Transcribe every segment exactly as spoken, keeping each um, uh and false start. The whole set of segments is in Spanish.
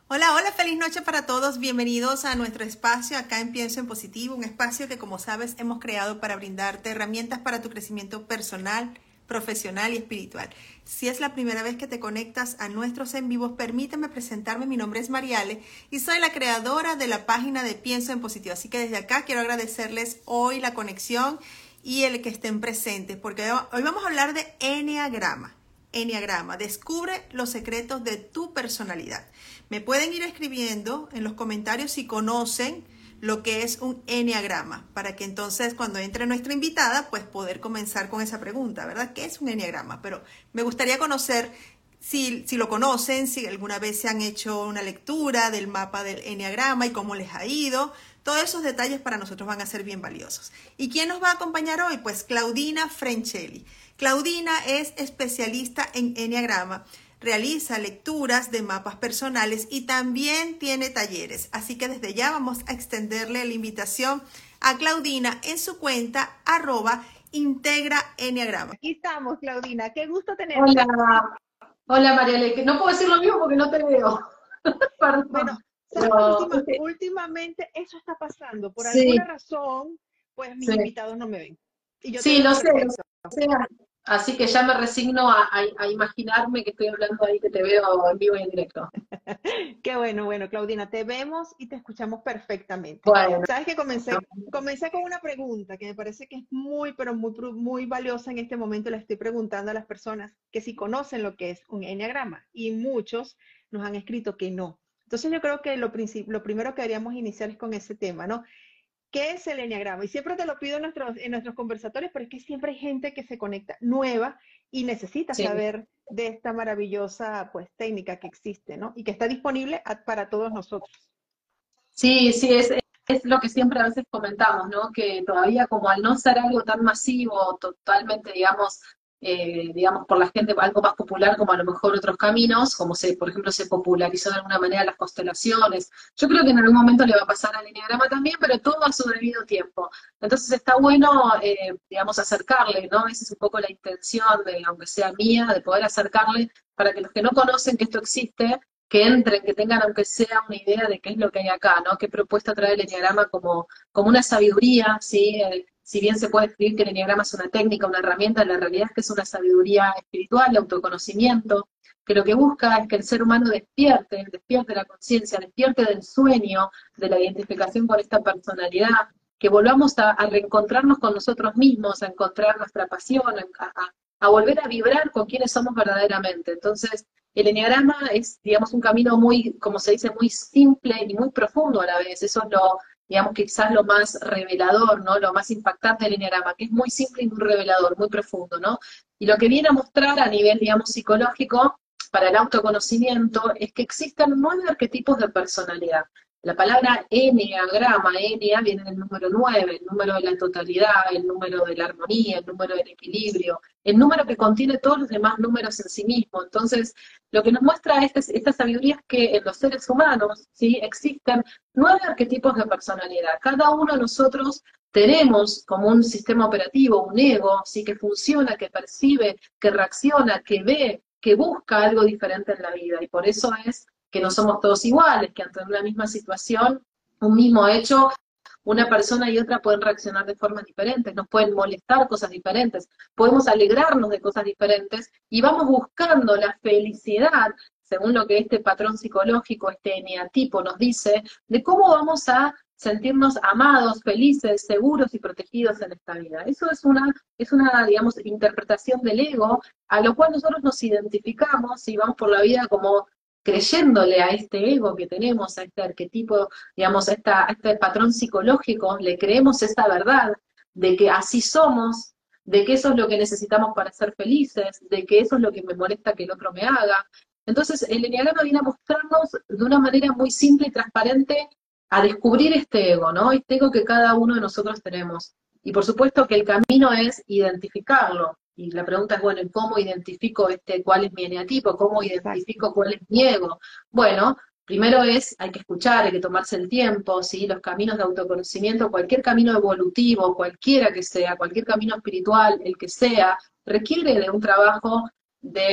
Hola, hola, feliz noche para todos. Bienvenidos a nuestro espacio acá en Pienso en Positivo, un espacio que, como sabes, hemos creado para brindarte herramientas para tu crecimiento personal, profesional y espiritual. Si es la primera vez que te conectas a nuestros en vivos, permíteme presentarme. Mi nombre es Mariale y soy la creadora de la página de Pienso en Positivo. Así que desde acá quiero agradecerles hoy la conexión y el que estén presentes, porque hoy vamos a hablar de Enneagrama. Enneagrama, descubre los secretos de tu personalidad. Me pueden ir escribiendo en los comentarios si conocen lo que es un enneagrama, para que entonces cuando entre nuestra invitada, pues poder comenzar con esa pregunta, ¿verdad? ¿Qué es un enneagrama? Pero me gustaría conocer si, si lo conocen, si alguna vez se han hecho una lectura del mapa del enneagrama y cómo les ha ido. Todos esos detalles para nosotros van a ser bien valiosos. ¿Y quién nos va a acompañar hoy? Pues Claudina Frenchelli. Claudina es especialista en enneagrama, realiza lecturas de mapas personales y también tiene talleres. Así que desde ya vamos a extenderle la invitación a Claudina en su cuenta arroba integra enneagrama. Aquí estamos, Claudina. Qué gusto tenerte. Hola, hola Mariale, que no puedo decir lo mismo porque no te veo. Bueno, Perdón. sabes, Pero, última, este, últimamente eso está pasando. Por alguna sí, razón, pues mis sí, invitados no me ven. Y yo te sí, veo lo sé, lo perfecto. sé. Así que ya me resigno a, a- a imaginarme que estoy hablando ahí, que te veo en vivo y en directo. Qué bueno, bueno, Claudina, te vemos y te escuchamos perfectamente. Bueno, Sabes que comencé, comencé con una pregunta que me parece que es muy, pero muy, pru- muy valiosa en este momento. Le estoy preguntando a las personas que si conocen lo que es un enneagrama y muchos nos han escrito que no. Entonces yo creo que lo, princip- lo primero que deberíamos iniciar es con ese tema, ¿no? ¿Qué es el enneagrama? Y siempre te lo pido en nuestros, en nuestros conversatorios, pero es que siempre hay gente que se conecta nueva y necesita sí, saber de esta maravillosa pues técnica que existe, ¿no? Y que está disponible a- para todos nosotros. sí, sí, es, es lo que siempre a veces comentamos, ¿no? Que todavía como al no ser algo tan masivo, totalmente, digamos, eh, digamos, por la gente, algo más popular como a lo mejor otros caminos, como se, por ejemplo, se popularizó de alguna manera las constelaciones. Yo creo que en algún momento le va a pasar al enneagrama también, pero todo a su debido tiempo. Entonces está bueno, eh, digamos, acercarle, ¿no? Esa es un poco la intención de, aunque sea mía, de poder acercarle para que los que no conocen que esto existe, que entren, que tengan aunque sea una idea de qué es lo que hay acá, ¿no? Qué propuesta trae el enneagrama como, como una sabiduría, ¿sí? Eh, si bien se puede escribir que el enneagrama es una técnica, una herramienta, la realidad es que es una sabiduría espiritual, de autoconocimiento, que lo que busca es que el ser humano despierte, despierte la conciencia, despierte del sueño, de la identificación con esta personalidad, que volvamos a, a reencontrarnos con nosotros mismos, a encontrar nuestra pasión, a, a, a volver a vibrar con quienes somos verdaderamente. Entonces, el enneagrama es, digamos, un camino muy, como se dice, muy simple y muy profundo a la vez. Eso es lo, digamos, quizás lo más revelador, ¿no? Lo más impactante del enneagrama, que es muy simple y muy revelador, muy profundo, ¿no? Y lo que viene a mostrar a nivel, digamos, psicológico, para el autoconocimiento, es que existen nueve arquetipos de personalidad. La palabra enneagrama, ennea, viene del número nueve, el número de la totalidad, el número de la armonía, el número del equilibrio, el número que contiene todos los demás números en sí mismo. Entonces, lo que nos muestra esta, esta sabiduría es que en los seres humanos, ¿sí? Existen nueve arquetipos de personalidad. Cada uno de nosotros tenemos como un sistema operativo, un ego, ¿sí? Que funciona, que percibe, que reacciona, que ve, que busca algo diferente en la vida. Y por eso es que no somos todos iguales, que ante una misma situación, un mismo hecho, una persona y otra pueden reaccionar de formas diferentes, nos pueden molestar cosas diferentes, podemos alegrarnos de cosas diferentes y vamos buscando la felicidad, según lo que este patrón psicológico, este eneatipo nos dice, de cómo vamos a sentirnos amados, felices, seguros y protegidos en esta vida. Eso es una, es una, digamos, interpretación del ego, a lo cual nosotros nos identificamos y vamos por la vida como creyéndole a este ego que tenemos, a este arquetipo, digamos, a, esta, a este patrón psicológico, le creemos esta verdad de que así somos, de que eso es lo que necesitamos para ser felices, de que eso es lo que me molesta que el otro me haga. Entonces, el enneagrama viene a mostrarnos de una manera muy simple y transparente a descubrir este ego, ¿no? Este ego que cada uno de nosotros tenemos. Y por supuesto que el camino es identificarlo. Y la pregunta es, bueno, ¿cómo identifico este, cuál es mi eneatipo? ¿Cómo Exacto. identifico cuál es mi ego? Bueno, primero es, hay que escuchar, hay que tomarse el tiempo, ¿sí? Los caminos de autoconocimiento, cualquier camino evolutivo, cualquiera que sea, cualquier camino espiritual, el que sea, requiere de un trabajo de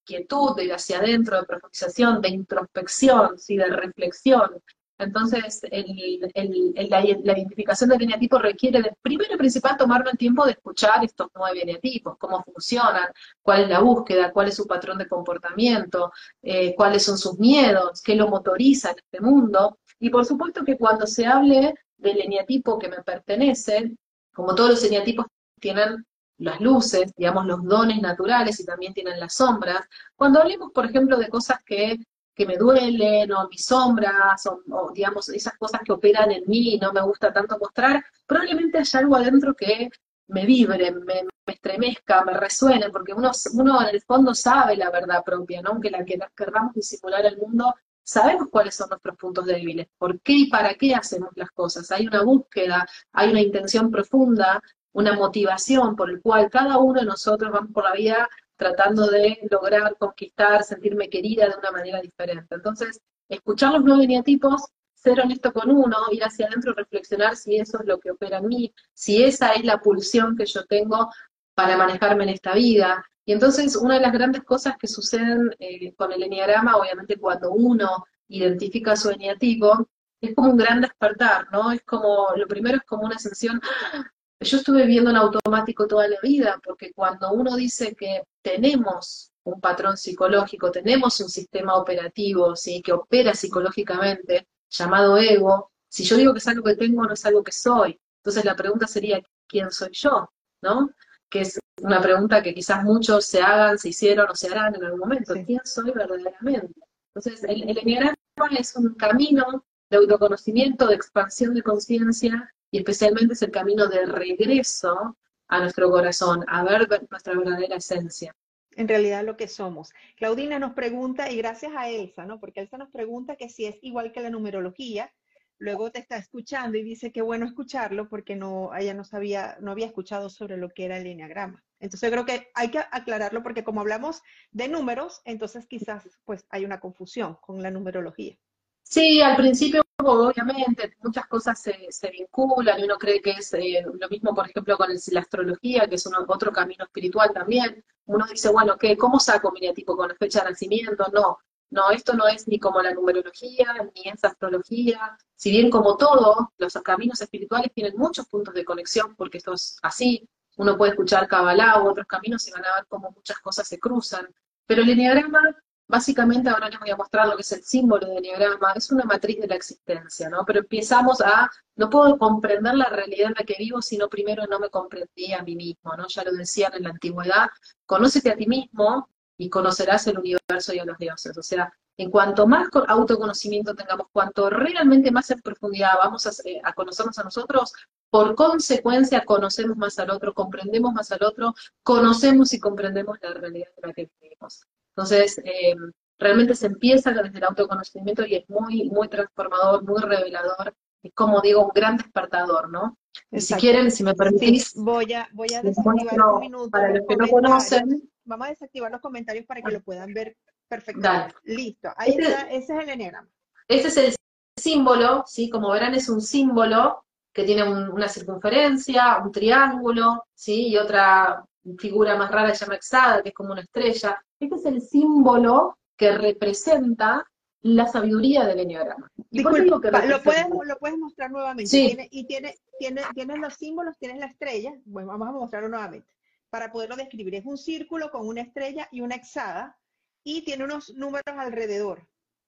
quietud, de ir hacia adentro, de profundización, de introspección, ¿sí? De reflexión. Entonces, el, el, el, la, la identificación del eneatipo requiere, de, primero y principal, tomarme el tiempo de escuchar estos nueve eneatipos, cómo funcionan, cuál es la búsqueda, cuál es su patrón de comportamiento, eh, cuáles son sus miedos, qué lo motoriza en este mundo. Y por supuesto que cuando se hable del eneatipo que me pertenece, como todos los eneatipos tienen las luces, digamos, los dones naturales y también tienen las sombras, cuando hablemos, por ejemplo, de cosas que que me duelen, o mis sombras, o, o, digamos, esas cosas que operan en mí y no me gusta tanto mostrar, probablemente haya algo adentro que me vibre, me, me estremezca, me resuene, porque uno, uno en el fondo sabe la verdad propia, ¿no? Aunque la que querramos disimular al mundo, sabemos cuáles son nuestros puntos débiles, por qué y para qué hacemos las cosas. Hay una búsqueda, hay una intención profunda, una motivación por el cual cada uno de nosotros vamos por la vida tratando de lograr conquistar, sentirme querida de una manera diferente. Entonces, escuchar los nueve eneatipos, ser honesto con uno, ir hacia adentro, reflexionar si eso es lo que opera en mí, si esa es la pulsión que yo tengo para manejarme en esta vida. Y entonces, una de las grandes cosas que suceden eh, con el eneagrama, obviamente cuando uno identifica su eneatipo, es como un gran despertar, ¿no? Es como, lo primero es como una sensación, yo estuve viviendo en automático toda la vida, porque cuando uno dice que tenemos un patrón psicológico, tenemos un sistema operativo, ¿sí? Que opera psicológicamente, llamado ego, si yo digo que es algo que tengo, no es algo que soy. Entonces la pregunta sería, ¿quién soy yo? ¿No? Que es una pregunta que quizás muchos se hagan, se hicieron o se harán en algún momento. Sí. ¿Quién soy verdaderamente? Entonces el, el eneagrama es un camino de autoconocimiento, de expansión de conciencia, y especialmente es el camino de regreso a nuestro corazón, a ver nuestra verdadera esencia. En realidad lo que somos. Claudina nos pregunta, y gracias a Elsa, ¿no? Porque Elsa nos pregunta que si es igual que la numerología, luego te está escuchando y dice que bueno escucharlo porque no, ella no sabía, no había escuchado sobre lo que era el eneagrama. Entonces creo que hay que aclararlo porque como hablamos de números, entonces quizás pues hay una confusión con la numerología. Sí, al principio, obviamente, muchas cosas se, se vinculan y uno cree que es eh, lo mismo, por ejemplo, con el- la astrología, que es uno- otro camino espiritual también. Uno dice, bueno, ¿qué, ¿cómo saco mi tipo con la fecha de nacimiento? No, no, esto no es ni como la numerología, ni es astrología. Si bien como todo, los caminos espirituales tienen muchos puntos de conexión, porque esto es así, uno puede escuchar Kabbalah u otros caminos y van a ver cómo muchas cosas se cruzan. Pero el enneagrama básicamente ahora les voy a mostrar lo que es el símbolo del eneagrama, es una matriz de la existencia, ¿no? Pero empezamos a, no puedo comprender la realidad en la que vivo si no primero no me comprendí a mí mismo, ¿no? Ya lo decían en la antigüedad, conócete a ti mismo y conocerás el universo y a los dioses. O sea, en cuanto más autoconocimiento tengamos, cuanto realmente más en profundidad vamos a, a conocernos a nosotros, por consecuencia conocemos más al otro, comprendemos más al otro, conocemos y comprendemos la realidad en la que vivimos. Entonces, eh, realmente se empieza desde el autoconocimiento y es muy, muy transformador, muy revelador, es como digo, un gran despertador, ¿no? Y si Exacto. quieren, si me Sí, permitís, voy a, voy a les desactivar un muestro, minuto para los los que no comentarios. conocen, Vamos a desactivar los comentarios para que lo puedan ver dale. perfectamente. Listo, ahí está, Este, ese es el eneagrama. este es el símbolo, ¿sí? Como verán es un símbolo que tiene un- una circunferencia, un triángulo, ¿sí? Y otra figura más rara se llama hexada, que es como una estrella. Este es el símbolo que representa la sabiduría del eneagrama. ¿Y por qué digo que Disculpa, lo puedes, representa? lo puedes mostrar nuevamente. Sí, Tiene, y tiene, tiene, tienes los símbolos, tienes la estrella. Bueno, vamos a mostrarlo nuevamente para poderlo describir. Es un círculo con una estrella y una hexada y tiene unos números alrededor.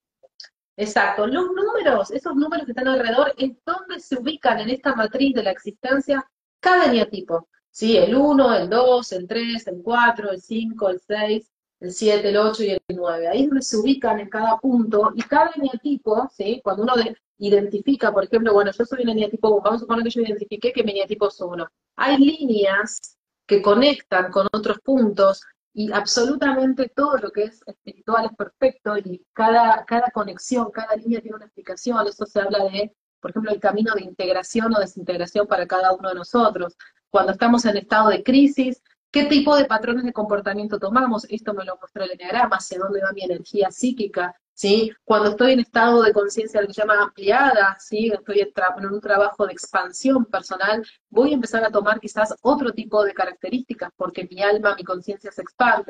exacto. Los números, esos números que están alrededor, es donde se ubican en esta matriz de la existencia cada eneatipo. ¿Sí? El uno, el dos, el tres, el cuatro, el cinco, el seis, el siete, el ocho y el nueve. Ahí es donde se ubican en cada punto y cada eneatipo, ¿sí? Cuando uno de- identifica, por ejemplo, bueno, yo soy un eneatipo uno, vamos a suponer que yo identifiqué que mi eneatipo es uno. Hay líneas que conectan con otros puntos y absolutamente todo lo que es espiritual es perfecto y cada, cada conexión, cada línea tiene una explicación. Eso se habla de, por ejemplo, el camino de integración o desintegración para cada uno de nosotros. Cuando estamos en estado de crisis, ¿qué tipo de patrones de comportamiento tomamos? Esto me lo muestra el eneagrama, hacia dónde va mi energía psíquica, ¿sí? Cuando estoy en estado de conciencia, lo que se llama ampliada, ¿sí? Estoy en, tra en un trabajo de expansión personal, voy a empezar a tomar quizás otro tipo de características, porque mi alma, mi conciencia se expande.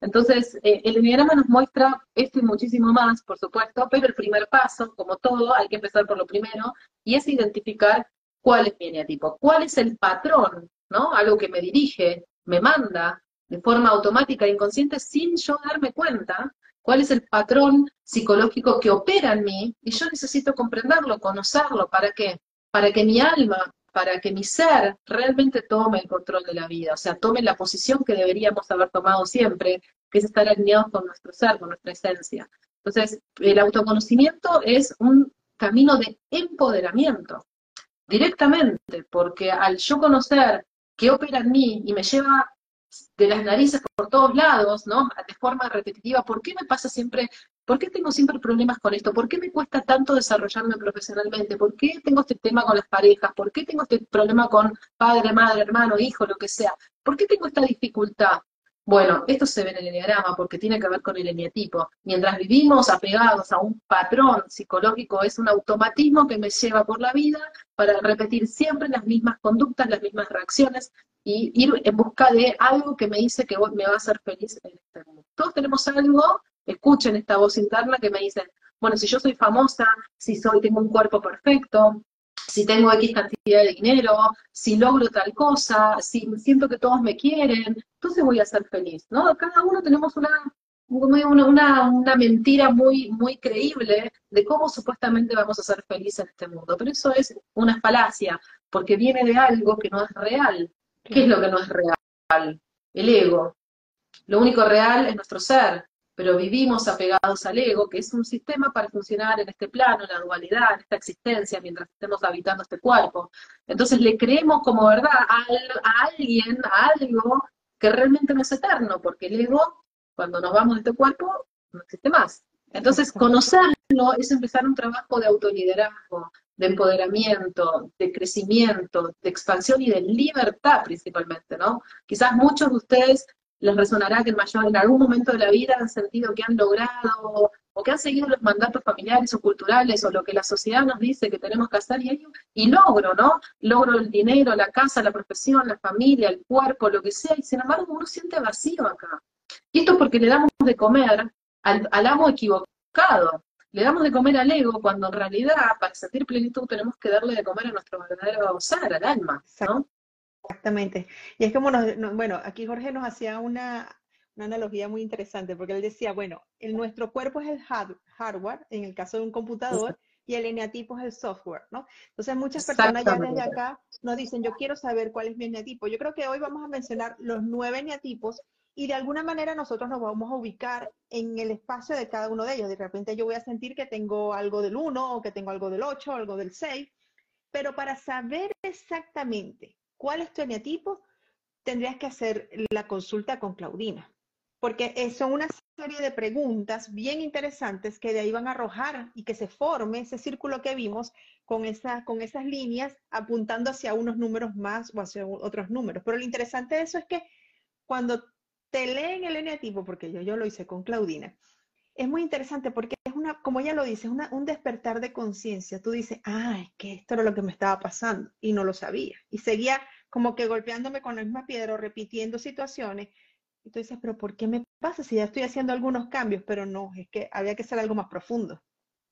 Entonces, eh, el enneagrama nos muestra esto y muchísimo más, por supuesto, pero el primer paso, como todo, hay que empezar por lo primero, y es identificar cuál es mi eneatipo, cuál es el patrón, ¿no? Algo que me dirige, me manda de forma automática e inconsciente sin yo darme cuenta, cuál es el patrón psicológico que opera en mí, y yo necesito comprenderlo, conocerlo, ¿para qué? Para que mi alma, para que mi ser realmente tome el control de la vida, o sea, tome la posición que deberíamos haber tomado siempre, que es estar alineados con nuestro ser, con nuestra esencia. Entonces, el autoconocimiento es un camino de empoderamiento, directamente, porque al yo conocer qué opera en mí y me lleva de las narices por todos lados, ¿no? De forma repetitiva, ¿por qué me pasa siempre, por qué tengo siempre problemas con esto? ¿Por qué me cuesta tanto desarrollarme profesionalmente? ¿Por qué tengo este tema con las parejas? ¿Por qué tengo este problema con padre, madre, hermano, hijo, lo que sea? ¿Por qué tengo esta dificultad? Bueno, esto se ve en el enneagrama porque tiene que ver con el eneatipo. Mientras vivimos apegados a un patrón psicológico, es un automatismo que me lleva por la vida para repetir siempre las mismas conductas, las mismas reacciones, y ir en busca de algo que me dice que me va a hacer feliz en este mundo. Todos tenemos algo, escuchen esta voz interna que me dice, bueno, si yo soy famosa, si soy, tengo un cuerpo perfecto, si tengo X cantidad de dinero, si logro tal cosa, si siento que todos me quieren, entonces voy a ser feliz, ¿no? Cada uno tenemos una, una, una, una mentira muy, muy creíble de cómo supuestamente vamos a ser felices en este mundo, pero eso es una falacia, porque viene de algo que no es real. ¿Qué es lo que no es real? El ego. Lo único real es nuestro ser, pero vivimos apegados al ego, que es un sistema para funcionar en este plano, en la dualidad, en esta existencia, mientras estemos habitando este cuerpo. Entonces le creemos como verdad a, a alguien, a algo que realmente no es eterno, porque el ego, cuando nos vamos de este cuerpo, no existe más. Entonces conocerlo es empezar un trabajo de autoliderazgo, de empoderamiento, de crecimiento, de expansión y de libertad principalmente, ¿no? Quizás muchos de ustedes les resonará que en, mayor, en algún momento de la vida han sentido que han logrado o que han seguido los mandatos familiares o culturales o lo que la sociedad nos dice que tenemos que hacer y, y logro, ¿no? Logro el dinero, la casa, la profesión, la familia, el cuerpo, lo que sea, y sin embargo uno siente vacío acá. Y esto es porque le damos de comer al, al amo equivocado. Le damos de comer al ego cuando en realidad para sentir plenitud tenemos que darle de comer a nuestro verdadero ser, al alma, ¿no? Exactamente. Y es como, nos, no, bueno, aquí Jorge nos hacía una, una analogía muy interesante, porque él decía, bueno, el, nuestro cuerpo es el hard, hardware, en el caso de un computador, y el eneatipo es el software, ¿no? Entonces muchas personas ya desde acá nos dicen, yo quiero saber cuál es mi eneatipo. Yo creo que hoy vamos a mencionar los nueve eneatipos, y de alguna manera nosotros nos vamos a ubicar en el espacio de cada uno de ellos. De repente yo voy a sentir que tengo algo del uno, o que tengo algo del ocho, o algo del seis, pero para saber exactamente cuál es tu eneatipo, tendrías que hacer la consulta con Claudina, porque son una serie de preguntas bien interesantes que de ahí van a arrojar y que se forme ese círculo que vimos con, esa, con esas líneas apuntando hacia unos números más o hacia otros números. Pero lo interesante de eso es que cuando te leen el eneatipo, porque yo, yo lo hice con Claudina, es muy interesante porque es una, como ella lo dice, es una, un despertar de conciencia. Tú dices, ah, es que esto era lo que me estaba pasando y no lo sabía. Y seguía como que golpeándome con la misma piedra o repitiendo situaciones. Y tú dices, pero ¿por qué me pasa si ya estoy haciendo algunos cambios? Pero no, es que había que hacer algo más profundo.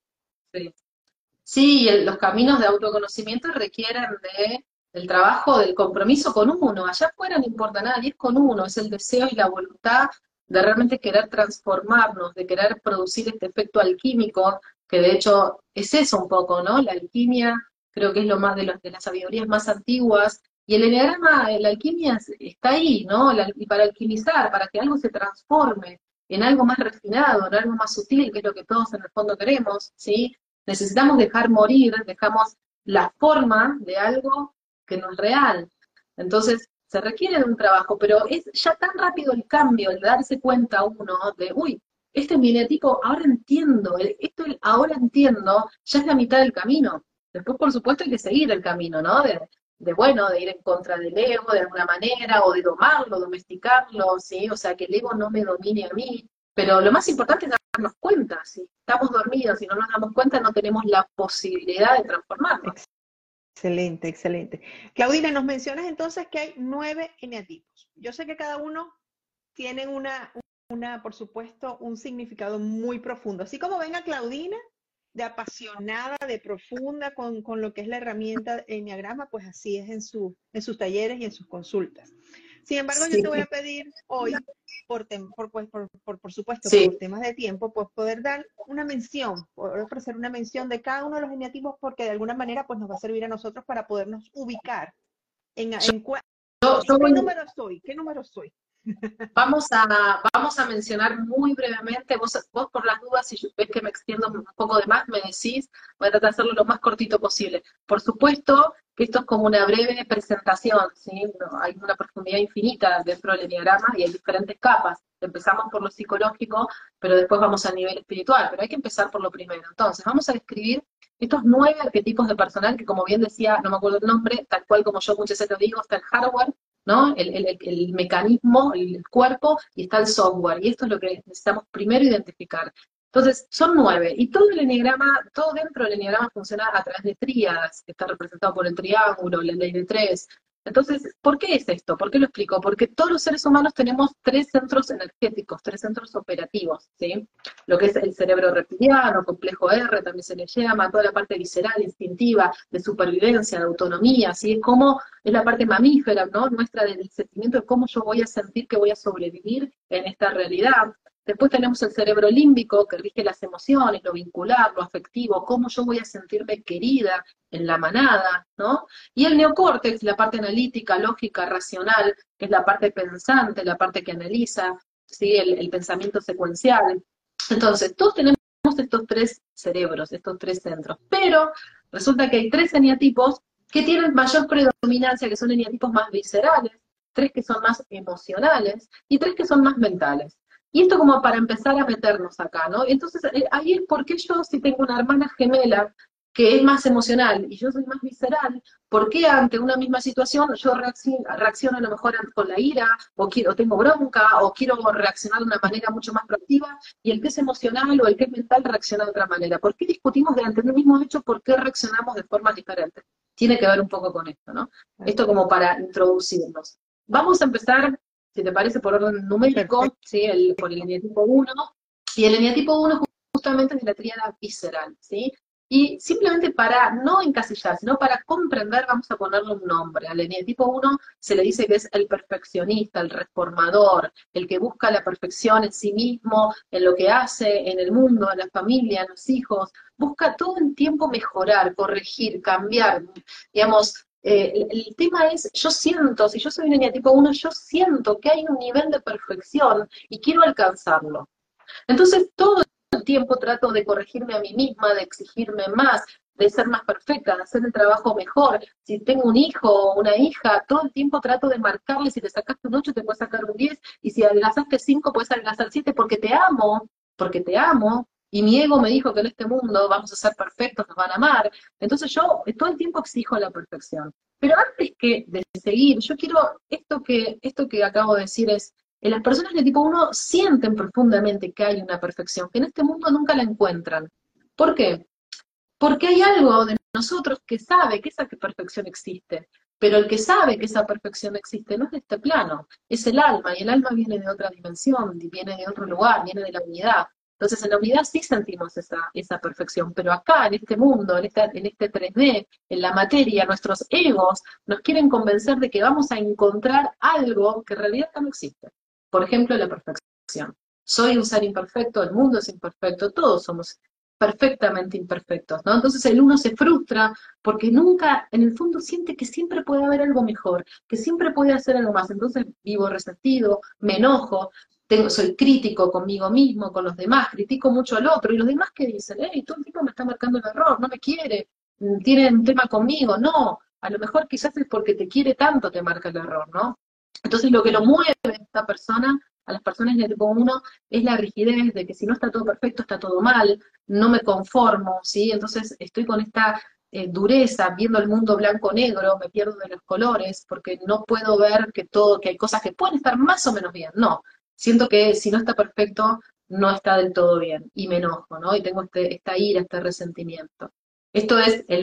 Sí, sí, el, los caminos de autoconocimiento requieren de el trabajo, del compromiso con uno. Allá afuera no importa nada, y es con uno, es el deseo y la voluntad de realmente querer transformarnos, de querer producir este efecto alquímico, que de hecho es eso un poco, ¿no? La alquimia creo que es lo más de, los, de las sabidurías más antiguas, y el enneagrama, la alquimia está ahí, ¿no? La, y para alquimizar, para que algo se transforme en algo más refinado, en algo más sutil, que es lo que todos en el fondo queremos, ¿sí? Necesitamos dejar morir, dejamos la forma de algo que no es real. Entonces, se requiere de un trabajo, pero es ya tan rápido el cambio, el darse cuenta uno de, uy, este es mi eneatipo, ahora entiendo, esto ahora entiendo, ya es la mitad del camino. Después, por supuesto, hay que seguir el camino, ¿no? De, de bueno, de ir en contra del ego de alguna manera, o de domarlo, domesticarlo, ¿sí? O sea, que el ego no me domine a mí. Pero lo más importante es darnos cuenta, si estamos dormidos y no nos damos cuenta, no tenemos la posibilidad de transformarnos. Excelente, excelente. Claudina, nos mencionas entonces que hay nueve eneatipos. Yo sé que cada uno tiene una, una, por supuesto, un significado muy profundo. Así como ven a Claudina, de apasionada, de profunda con, con lo que es la herramienta Enneagrama, pues así es en, su, en sus talleres y en sus consultas. Sin embargo, yo Sí, te voy a pedir hoy, por, tem, por, pues, por, por, por supuesto, sí. por temas de tiempo, pues poder dar una mención, poder ofrecer una mención de cada uno de los eneatipos, porque de alguna manera pues nos va a servir a nosotros para podernos ubicar en, en, en, Yo, yo en qué voy, número soy, qué número soy. Vamos a, vamos a mencionar muy brevemente, vos, vos por las dudas, si ves que me extiendo un poco de más, me decís, voy a tratar de hacerlo lo más cortito posible. Por supuesto que esto es como una breve presentación, ¿sí? No, hay una profundidad infinita dentro del enneagrama y hay diferentes capas. Empezamos por lo psicológico, pero después vamos al nivel espiritual, pero hay que empezar por lo primero. Entonces, vamos a describir estos nueve arquetipos de personal que, como bien decía, no me acuerdo el nombre, tal cual como yo muchas veces lo digo, está el hardware, ¿no? El, el, el mecanismo, el cuerpo, y está el software, y esto es lo que necesitamos primero identificar. Entonces, son nueve, y todo el enneagrama, todo dentro del enneagrama funciona a través de tríadas, que está representado por el triángulo, la ley de tres. Entonces, ¿por qué es esto? ¿Por qué lo explico? Porque todos los seres humanos tenemos tres centros energéticos, tres centros operativos, ¿sí? Lo que es el cerebro reptiliano, complejo R, también se le llama, toda la parte visceral, instintiva, de supervivencia, de autonomía, ¿sí? Es como, es la parte mamífera, ¿no? Nuestra del sentimiento de cómo yo voy a sentir que voy a sobrevivir en esta realidad. Después tenemos el cerebro límbico, que rige las emociones, lo vincular, lo afectivo, cómo yo voy a sentirme querida en la manada, ¿no? Y el neocórtex, la parte analítica, lógica, racional, que es la parte pensante, la parte que analiza, ¿sí? El, el pensamiento secuencial. Entonces, todos tenemos estos tres cerebros, estos tres centros, pero resulta que hay tres eneatipos que tienen mayor predominancia, que son eneatipos más viscerales, tres que son más emocionales y tres que son más mentales. Y esto como para empezar a meternos acá, ¿no? Entonces, eh, ahí es porque yo, si tengo una hermana gemela que es más emocional y yo soy más visceral, ¿por qué ante una misma situación yo reacciono, reacciono a lo mejor con la ira, o, quiero, o tengo bronca, o quiero reaccionar de una manera mucho más proactiva, y el que es emocional o el que es mental reacciona de otra manera? ¿Por qué discutimos delante de un mismo hecho por qué reaccionamos de formas diferentes? Tiene que ver un poco con esto, ¿no? Esto como para introducirnos. Vamos a empezar, si te parece, por orden numérico, ¿sí? El, por el eneatipo uno, y el eneatipo uno justamente es de la tríada visceral, ¿sí? Y simplemente para no encasillar, sino para comprender, vamos a ponerle un nombre. Al eneatipo uno se le dice que es el perfeccionista, el reformador, el que busca la perfección en sí mismo, en lo que hace, en el mundo, en la familia, en los hijos. Busca todo el tiempo mejorar, corregir, cambiar. Digamos, eh, el, el tema es, yo siento, si yo soy un eneatipo uno, yo siento que hay un nivel de perfección y quiero alcanzarlo. Entonces, todo el tiempo trato de corregirme a mí misma, de exigirme más, de ser más perfecta, de hacer el trabajo mejor. Si tengo un hijo o una hija, todo el tiempo trato de marcarle, si te sacaste un ocho te puedes sacar un diez, y si adelgazaste cinco puedes adelgazar siete, porque te amo, porque te amo, y mi ego me dijo que en este mundo vamos a ser perfectos, nos van a amar. Entonces yo todo el tiempo exijo la perfección. Pero antes que de seguir, yo quiero, esto que, esto que acabo de decir es, las personas de tipo uno sienten profundamente que hay una perfección, que en este mundo nunca la encuentran. ¿Por qué? Porque hay algo de nosotros que sabe que esa perfección existe, pero el que sabe que esa perfección existe no es de este plano, es el alma, y el alma viene de otra dimensión, viene de otro lugar, viene de la unidad. Entonces en la unidad sí sentimos esa, esa perfección, pero acá, en este mundo, en, esta, en este tres D, en la materia, nuestros egos nos quieren convencer de que vamos a encontrar algo que en realidad no existe. Por ejemplo, la perfección. Soy un ser imperfecto, el mundo es imperfecto, todos somos perfectamente imperfectos, ¿no? Entonces el uno se frustra porque nunca, en el fondo, siente que siempre puede haber algo mejor, que siempre puede hacer algo más. Entonces vivo resentido, me enojo, tengo, soy crítico conmigo mismo, con los demás, critico mucho al otro, y los demás que dicen, hey, todo el tiempo me está marcando el error, no me quiere, tiene un tema conmigo. No, a lo mejor quizás es porque te quiere tanto, te marca el error, ¿no? Entonces lo que lo mueve a esta persona, a las personas de tipo uno, es la rigidez de que si no está todo perfecto, está todo mal, no me conformo, ¿sí? Entonces estoy con esta eh, dureza, viendo el mundo blanco-negro, me pierdo de los colores, porque no puedo ver que todo, que hay cosas que pueden estar más o menos bien. No, siento que si no está perfecto, no está del todo bien, y me enojo, ¿no? Y tengo este, esta ira, este resentimiento. Esto es el uno.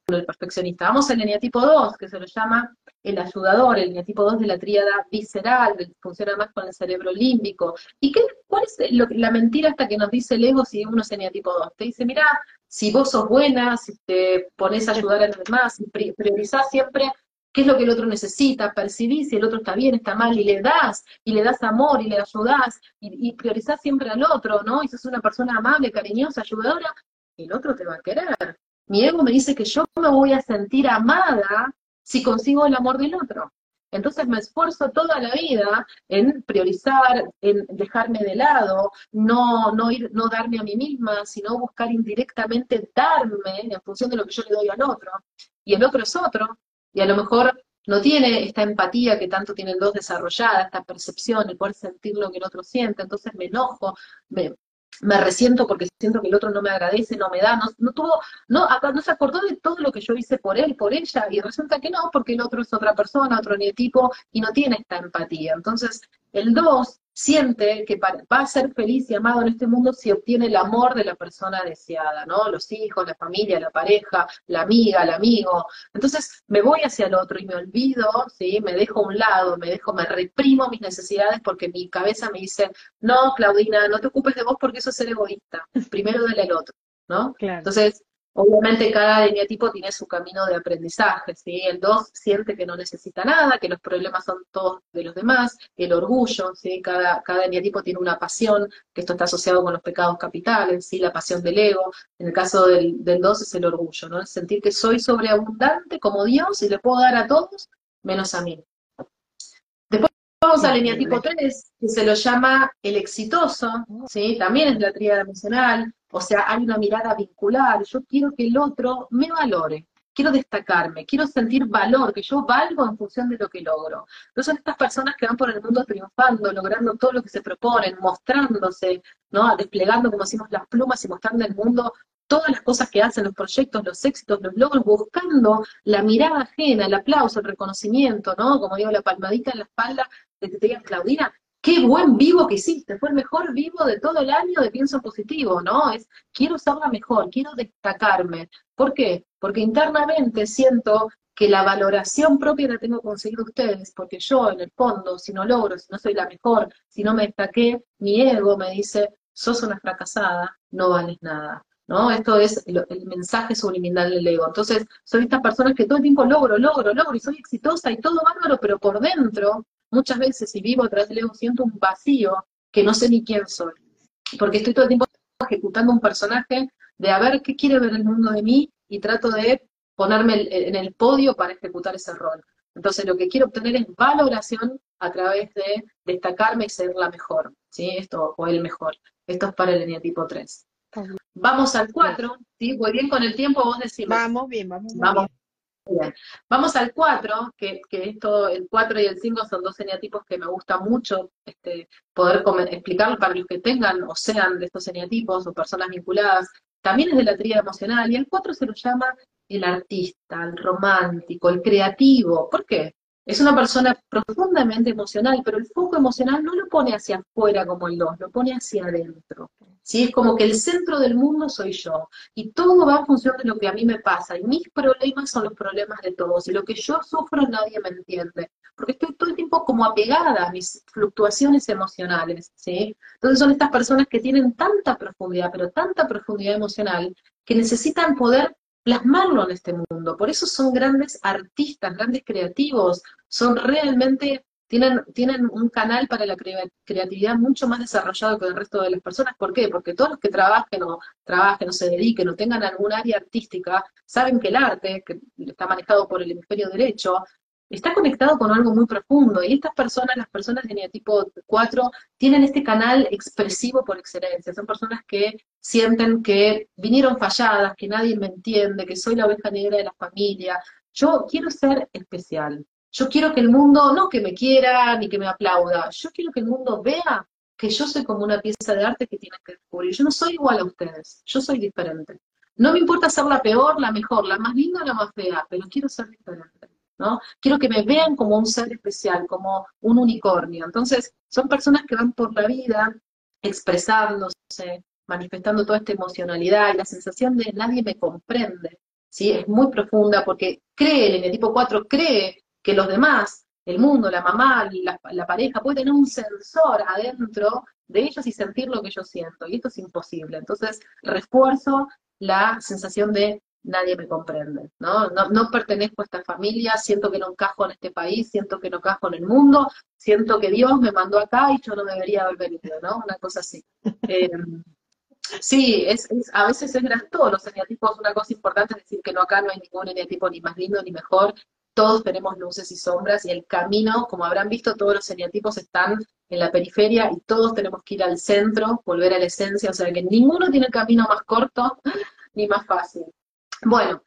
el perfeccionista. Vamos al eneatipo dos, que se lo llama el ayudador, el eneatipo dos de la tríada visceral, que funciona más con el cerebro límbico. ¿Y qué, cuál es lo, la mentira hasta que nos dice el ego si uno es eneatipo dos? Te dice, mira, si vos sos buena, si te pones a ayudar a los demás, si priorizás siempre qué es lo que el otro necesita, percibís si el otro está bien, está mal, y le das, y le das amor, y le ayudás, y, y priorizás siempre al otro, ¿no? Y sos una persona amable, cariñosa, ayudadora, el otro te va a querer. Mi ego me dice que yo me voy a sentir amada si consigo el amor del otro. Entonces me esfuerzo toda la vida en priorizar, en dejarme de lado, no, no, ir, no darme a mí misma, sino buscar indirectamente darme en función de lo que yo le doy al otro. Y el otro es otro, y a lo mejor no tiene esta empatía que tanto tienen dos desarrollada, esta percepción, el poder sentir lo que el otro siente, entonces me enojo, me, me resiento porque siento que el otro no me agradece, no me da, no, no tuvo, no, acá no se acordó de todo lo que yo hice por él, por ella, y resulta que no, porque el otro es otra persona, otro eneatipo, y no tiene esta empatía. Entonces, el dos siente que va a ser feliz y amado en este mundo si obtiene el amor de la persona deseada, ¿no? Los hijos, la familia, la pareja, la amiga, el amigo. Entonces me voy hacia el otro y me olvido, ¿sí? Me dejo a un lado, me dejo, me reprimo mis necesidades porque mi cabeza me dice, no, Claudina, no te ocupes de vos porque eso es ser egoísta. Primero dale al otro, ¿no? Claro. Entonces, obviamente cada eneatipo tiene su camino de aprendizaje, ¿sí? El dos siente que no necesita nada, que los problemas son todos de los demás, el orgullo, ¿sí? Cada, cada eneatipo tiene una pasión, que esto está asociado con los pecados capitales, ¿sí? La pasión del ego. En el caso del, del dos es el orgullo, ¿no? El sentir que soy sobreabundante como Dios y le puedo dar a todos menos a mí. Después vamos al eneatipo tres, que se lo llama el exitoso, ¿sí? También es la tríada emocional. O sea, hay una mirada vincular, yo quiero que el otro me valore, quiero destacarme, quiero sentir valor, que yo valgo en función de lo que logro. Entonces son estas personas que van por el mundo triunfando, logrando todo lo que se proponen, mostrándose, ¿no? Desplegando, como decimos, las plumas y mostrando al mundo todas las cosas que hacen, los proyectos, los éxitos, los logros, buscando la mirada ajena, el aplauso, el reconocimiento, ¿no? Como digo, la palmadita en la espalda de que te digan, Claudina, qué buen vivo que hiciste, fue el mejor vivo de todo el año de Pienso Positivo, ¿no? Es, quiero ser la mejor, quiero destacarme. ¿Por qué? Porque internamente siento que la valoración propia la tengo que conseguir ustedes, porque yo, en el fondo, si no logro, si no soy la mejor, si no me destaqué, mi ego me dice, sos una fracasada, no vales nada, ¿no? Esto es el, el mensaje subliminal del ego. Entonces, soy estas personas que todo el tiempo logro, logro, logro, y soy exitosa y todo bárbaro, pero por dentro, muchas veces, si vivo atrás del ego, siento un vacío que no sé ni quién soy. Porque estoy todo el tiempo ejecutando un personaje de a ver qué quiere ver el mundo de mí y trato de ponerme en el podio para ejecutar ese rol. Entonces lo que quiero obtener es valoración a través de destacarme y ser la mejor, ¿sí? Esto, o el mejor. Esto es para el eneatipo tres. Vamos al cuatro, ¿sí? Voy bien con el tiempo, vos decime. Vamos bien, vamos bien. Vamos. Bien. Vamos al cuatro, que, que esto, el cuatro y el cinco son dos eneatipos que me gusta mucho este, poder explicar para los que tengan o sean de estos eneatipos o personas vinculadas. También es de la tríada emocional, y el cuatro se lo llama el artista, el romántico, el creativo. ¿Por qué? Es una persona profundamente emocional, pero el foco emocional no lo pone hacia afuera como el dos, lo pone hacia adentro. ¿Sí? Es como que el centro del mundo soy yo, y todo va en función de lo que a mí me pasa, y mis problemas son los problemas de todos, y lo que yo sufro nadie me entiende, porque estoy todo el tiempo como apegada a mis fluctuaciones emocionales, ¿sí? Entonces son estas personas que tienen tanta profundidad, pero tanta profundidad emocional, que necesitan poder plasmarlo en este mundo. Por eso son grandes artistas, grandes creativos, son realmente, tienen, tienen un canal para la cre creatividad mucho más desarrollado que el resto de las personas. ¿Por qué? Porque todos los que trabajen o trabajen o se dediquen o tengan algún área artística, saben que el arte, que está manejado por el hemisferio derecho, está conectado con algo muy profundo, y estas personas, las personas de eneatipo cuatro, tienen este canal expresivo por excelencia. Son personas que sienten que vinieron falladas, que nadie me entiende, que soy la oveja negra de la familia. Yo quiero ser especial. Yo quiero que el mundo, no que me quiera ni que me aplauda, yo quiero que el mundo vea que yo soy como una pieza de arte que tienen que descubrir. Yo no soy igual a ustedes, yo soy diferente. No me importa ser la peor, la mejor, la más linda o la más fea, pero quiero ser diferente, ¿no? Quiero que me vean como un ser especial, como un unicornio. Entonces, son personas que van por la vida expresándose, manifestando toda esta emocionalidad y la sensación de nadie me comprende. ¿sí? Es muy profunda porque cree, el eneatipo cuatro cree que los demás, el mundo, la mamá, la, la pareja, puede tener un sensor adentro de ellos y sentir lo que yo siento, y esto es imposible. Entonces, refuerzo la sensación de nadie me comprende, ¿no? No, no pertenezco a esta familia, siento que no encajo en este país, siento que no encajo en el mundo, siento que Dios me mandó acá y yo no debería haber venido, ¿no? Una cosa así. Eh, sí, es, es, a veces es gran todos los eneatipos, una cosa importante es decir que no, acá no hay ningún eneatipo ni más lindo ni mejor, todos tenemos luces y sombras, y el camino, como habrán visto, todos los eneatipos están en la periferia y todos tenemos que ir al centro, volver a la esencia, o sea que ninguno tiene el camino más corto ni más fácil. Bueno,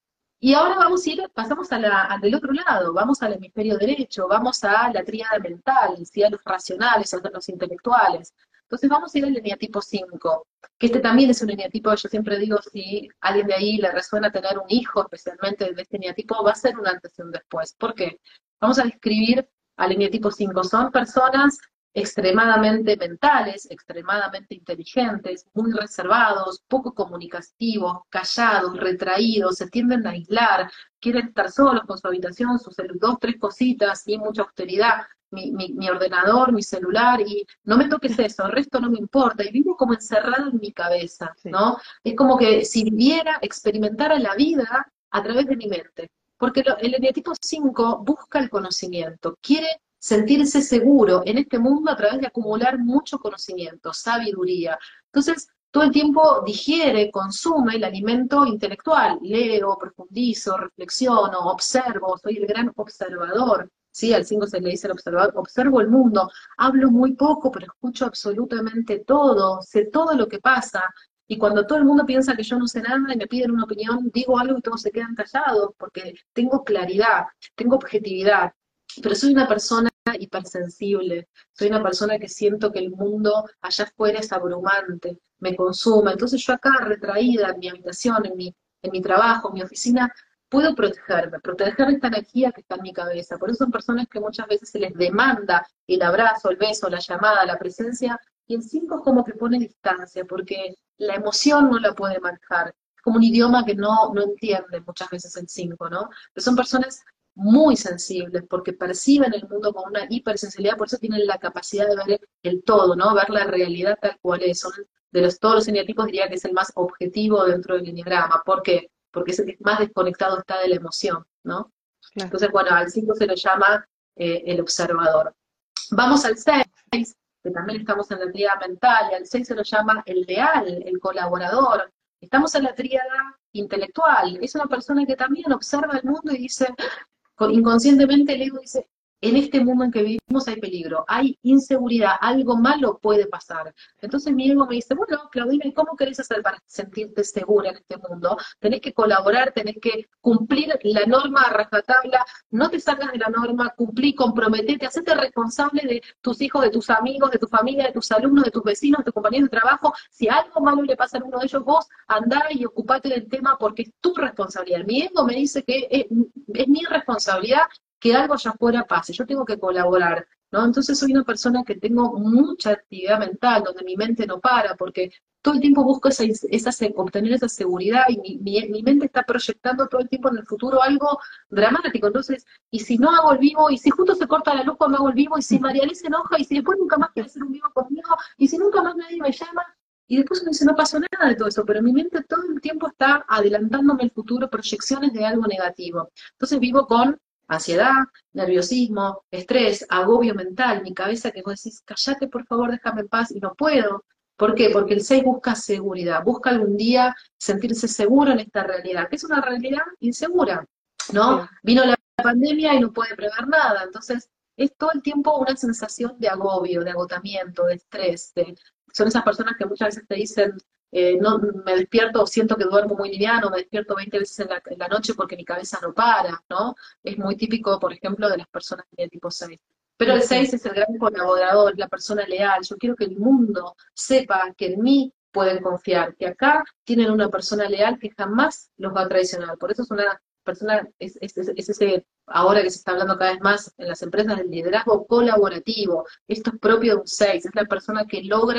y ahora vamos a ir, pasamos a la, al del otro lado, vamos al hemisferio derecho, vamos a la tríada mental, ¿sí? A los racionales, a los intelectuales. Entonces vamos a ir al eneatipo cinco, que este también es un eneatipo, yo siempre digo, si a alguien de ahí le resuena tener un hijo, especialmente de este eneatipo, va a ser un antes y un después. ¿Por qué? Vamos a describir al eneatipo cinco, son personas extremadamente mentales, extremadamente inteligentes, muy reservados, poco comunicativos, callados, retraídos, se tienden a aislar, quieren estar solos con su habitación, sus dos, tres cositas, y mucha austeridad, mi, mi, mi ordenador, mi celular, y no me toques eso, el resto no me importa, y vivo como encerrado en mi cabeza, ¿no? Es como que si viviera, experimentara la vida a través de mi mente, porque lo, el eneatipo cinco busca el conocimiento, quiere sentirse seguro en este mundo a través de acumular mucho conocimiento, sabiduría. Entonces, todo el tiempo digiere, consume el alimento intelectual, leo, profundizo, reflexiono, observo, soy el gran observador, ¿sí? Al cinco se le dice el observador, observo el mundo, hablo muy poco, pero escucho absolutamente todo, sé todo lo que pasa, y cuando todo el mundo piensa que yo no sé nada y me piden una opinión, digo algo y todos se quedan callados, porque tengo claridad, tengo objetividad, pero soy una persona hipersensible, soy una persona que siento que el mundo allá afuera es abrumante, me consume, entonces yo acá retraída en mi habitación, en mi, en mi trabajo, en mi oficina, puedo protegerme, proteger esta energía que está en mi cabeza. Por eso son personas que muchas veces se les demanda el abrazo, el beso, la llamada, la presencia, y el cinco es como que pone distancia, porque la emoción no la puede manejar, es como un idioma que no, no entiende muchas veces el cinco, ¿no? Pero son personas muy sensibles, porque perciben el mundo con una hipersensibilidad, por eso tienen la capacidad de ver el todo, ¿no? Ver la realidad tal cual es. Son de los, todos los eneatipos diría que es el más objetivo dentro del eneagrama. ¿Por qué? Porque es el que más desconectado está de la emoción, ¿no? Claro. Entonces, bueno, al cinco se lo llama eh, el observador. Vamos al seis, que también estamos en la tríada mental, y al seis se lo llama el leal, el colaborador. Estamos en la tríada intelectual, es una persona que también observa el mundo y dice, inconscientemente el ego dice, en este mundo en que vivimos hay peligro, hay inseguridad, algo malo puede pasar. Entonces mi ego me dice, bueno, Claudina, ¿y cómo querés hacer para sentirte segura en este mundo? Tenés que colaborar, tenés que cumplir la norma a rajatabla, no te salgas de la norma, cumplí, comprometete, hacete responsable de tus hijos, de tus amigos, de tu familia, de tus alumnos, de tus vecinos, de tus compañeros de trabajo. Si algo malo le pasa a uno de ellos, vos andá y ocupate del tema porque es tu responsabilidad. Mi ego me dice que es, es mi responsabilidad que algo allá afuera pase, yo tengo que colaborar, ¿no? Entonces soy una persona que tengo mucha actividad mental, donde mi mente no para, porque todo el tiempo busco esa, esa, obtener esa seguridad, y mi, mi, mi mente está proyectando todo el tiempo en el futuro algo dramático. Entonces, y si no hago el vivo, y si justo se corta la luz cuando hago el vivo, y si Marialí se enoja, y si después nunca más quiere hacer un vivo conmigo, y si nunca más nadie me llama, y después uno dice, no pasó nada de todo eso, pero mi mente todo el tiempo está adelantándome el futuro, proyecciones de algo negativo. Entonces vivo con ansiedad, nerviosismo, estrés, agobio mental, mi cabeza que vos decís, callate por favor, déjame en paz, y no puedo. ¿Por qué? Porque el seis busca seguridad, busca algún día sentirse seguro en esta realidad, que es una realidad insegura, ¿no? Sí. Vino la pandemia y no puede prever nada, entonces es todo el tiempo una sensación de agobio, de agotamiento, de estrés, de, son esas personas que muchas veces te dicen, Eh, no, me despierto, siento que duermo muy liviano, me despierto veinte veces en la, en la noche porque mi cabeza no para, ¿no? Es muy típico, por ejemplo, de las personas de tipo seis. Pero el seis es el gran colaborador, la persona leal. Yo quiero que el mundo sepa que en mí pueden confiar, que acá tienen una persona leal que jamás los va a traicionar. Por eso es una persona, es, es, es ese, ahora que se está hablando cada vez más en las empresas, del liderazgo colaborativo. Esto es propio de un seis, es la persona que logra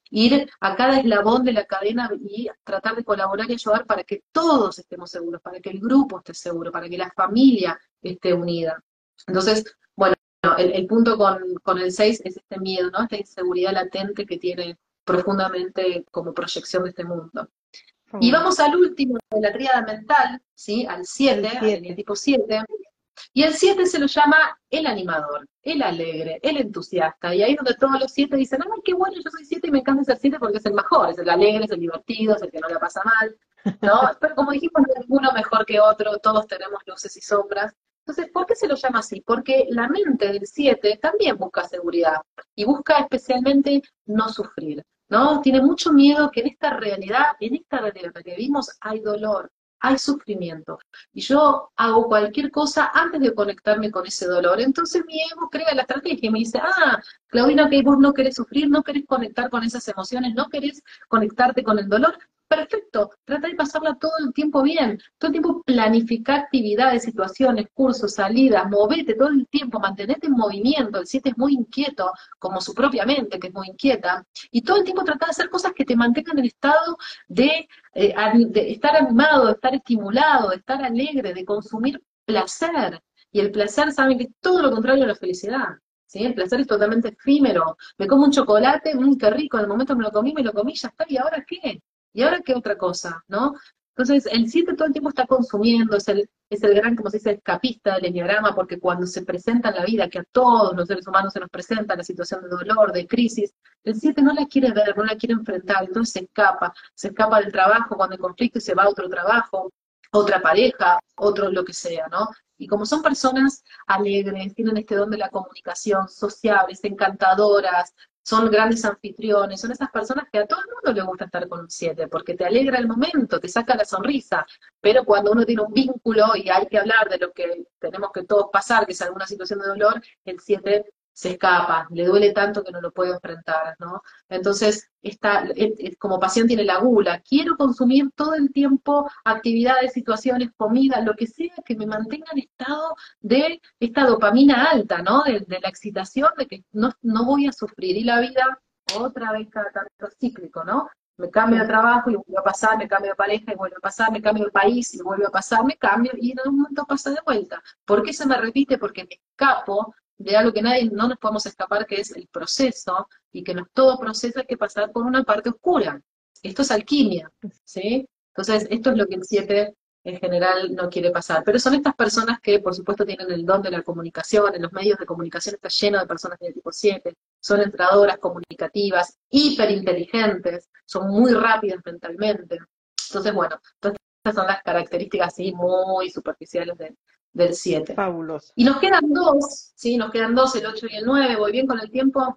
Ir a cada eslabón de la cadena y tratar de colaborar y ayudar para que todos estemos seguros, para que el grupo esté seguro, para que la familia esté unida. Entonces, bueno, el, el punto con, con el seis es este miedo, ¿no? Esta inseguridad latente que tiene profundamente como proyección de este mundo. Y vamos al último de la tríada mental, ¿sí? Al siete, al eneatipo siete. Y el siete se lo llama el animador, el alegre, el entusiasta. Y ahí es donde todos los siete dicen, ay, qué bueno, yo soy siete y me encanta ser siete porque es el mejor, es el alegre, es el divertido, es el que no la pasa mal, ¿no? Pero como dijimos, no hay ninguno mejor que otro, todos tenemos luces y sombras. Entonces, ¿por qué se lo llama así? Porque la mente del siete también busca seguridad y busca especialmente no sufrir, ¿no? Tiene mucho miedo que en esta realidad, en esta realidad que vivimos, hay dolor, hay sufrimiento. Y yo hago cualquier cosa antes de conectarme con ese dolor. Entonces mi ego crea la estrategia y me dice, ah, Claudina, que vos no querés sufrir, no querés conectar con esas emociones, no querés conectarte con el dolor. Perfecto, trata de pasarla todo el tiempo bien, todo el tiempo planificar actividades, situaciones, cursos, salidas, movete todo el tiempo, mantenete en movimiento. El siete es muy inquieto, como su propia mente, que es muy inquieta, y todo el tiempo trata de hacer cosas que te mantengan en estado de, eh, de estar animado, de estar estimulado, de estar alegre, de consumir placer. Y el placer, saben que es todo lo contrario a la felicidad. ¿Sí? El placer es totalmente efímero. Me como un chocolate, mmm, qué rico, en el momento me lo comí, me lo comí, ya está, ¿y ahora qué? ¿Y ahora qué otra cosa? ¿No? Entonces, el siete todo el tiempo está consumiendo, es el, es el gran, como se dice, escapista del enneagrama, porque cuando se presenta en la vida, que a todos los seres humanos se nos presenta la situación de dolor, de crisis, el siete no la quiere ver, no la quiere enfrentar, entonces se escapa, se escapa del trabajo cuando hay conflicto y se va a otro trabajo, otra pareja, otro lo que sea, ¿no? Y como son personas alegres, tienen este don de la comunicación, sociables, encantadoras, son grandes anfitriones, son esas personas que a todo el mundo le gusta estar con un siete, porque te alegra el momento, te saca la sonrisa, pero cuando uno tiene un vínculo y hay que hablar de lo que tenemos que todos pasar, que es alguna situación de dolor, el siete se escapa, le duele tanto que no lo puede enfrentar, ¿no? Entonces, está, como paciente tiene la gula, quiero consumir todo el tiempo actividades, situaciones, comida, lo que sea que me mantenga en estado de esta dopamina alta, ¿no? De, de la excitación, de que no, no voy a sufrir. Y la vida, otra vez cada tanto cíclico, ¿no? Me cambio de trabajo y vuelve a pasar, me cambio de pareja y vuelve a pasar, me cambio de país y vuelve a pasar, me cambio y en algún momento pasa de vuelta. ¿Por qué se me repite? Porque me escapo de algo que nadie, no nos podemos escapar, que es el proceso, y que no todo proceso hay que pasar por una parte oscura. Esto es alquimia, ¿sí? Entonces, esto es lo que el siete en general no quiere pasar. Pero son estas personas que, por supuesto, tienen el don de la comunicación, en los medios de comunicación está lleno de personas de tipo siete, son entradoras, comunicativas, hiperinteligentes, son muy rápidas mentalmente. Entonces, bueno, todas estas son las características así muy superficiales de, del siete. Fabuloso. Y nos quedan dos, ¿sí? Nos quedan dos, el ocho y el nueve. ¿Voy bien con el tiempo?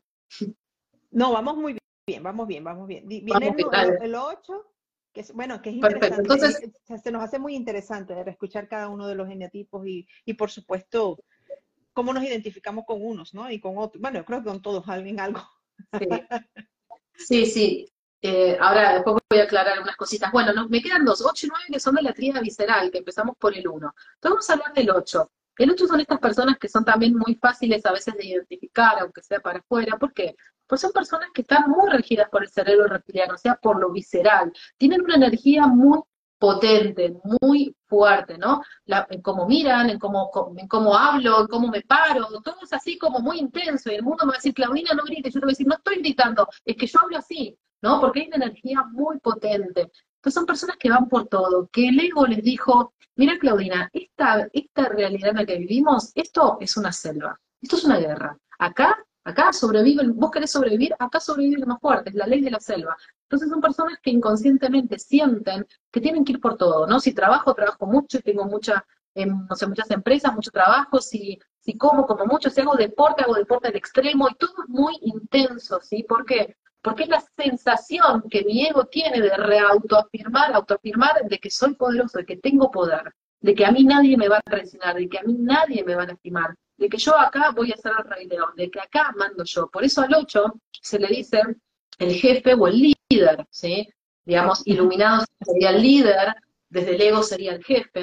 No, vamos muy bien, vamos bien, vamos bien. Viene Vamos bien, el, el, el ocho, que es, bueno, que es perfecto. interesante. Entonces, se nos hace muy interesante escuchar cada uno de los eneatipos y, y, por supuesto, cómo nos identificamos con unos, ¿no? Y con otros. Bueno, yo creo que con todos, alguien algo. Sí, sí. sí. Eh, ahora después voy a aclarar algunas cositas. Bueno, nos, me quedan dos, ocho y nueve, que son de la tríada visceral, que empezamos por el uno. Entonces vamos a hablar del ocho. El ocho son estas personas que son también muy fáciles a veces de identificar, aunque sea para afuera. ¿Por qué? Pues son personas que están muy regidas por el cerebro reptiliano, o sea, por lo visceral. Tienen una energía muy potente, muy fuerte, ¿no? La, en cómo miran, en cómo, en cómo hablo, en cómo me paro, todo es así como muy intenso, y el mundo me va a decir, Claudina, no grites, yo te voy a decir, no estoy gritando, es que yo hablo así, ¿no? Porque hay una energía muy potente. Entonces son personas que van por todo, que el ego les dijo, mira Claudina, esta, esta realidad en la que vivimos, esto es una selva, esto es una guerra. Acá, acá sobreviven, vos querés sobrevivir, acá sobrevive el más fuerte, es la ley de la selva. Entonces son personas que inconscientemente sienten que tienen que ir por todo, ¿no? Si trabajo, trabajo mucho y tengo mucha, eh, no sé, muchas empresas, mucho trabajo, si, si como, como mucho, si hago deporte, hago deporte al extremo, y todo es muy intenso, ¿sí? ¿Por qué? Porque es la sensación que mi ego tiene de reautoafirmar, autoafirmar de que soy poderoso, de que tengo poder, de que a mí nadie me va a traicionar, de que a mí nadie me va a lastimar, de que yo acá voy a ser el rey león, de que acá mando yo. Por eso al ocho se le dice el jefe o el líder, ¿sí? Digamos, iluminado sería el líder, desde el ego sería el jefe,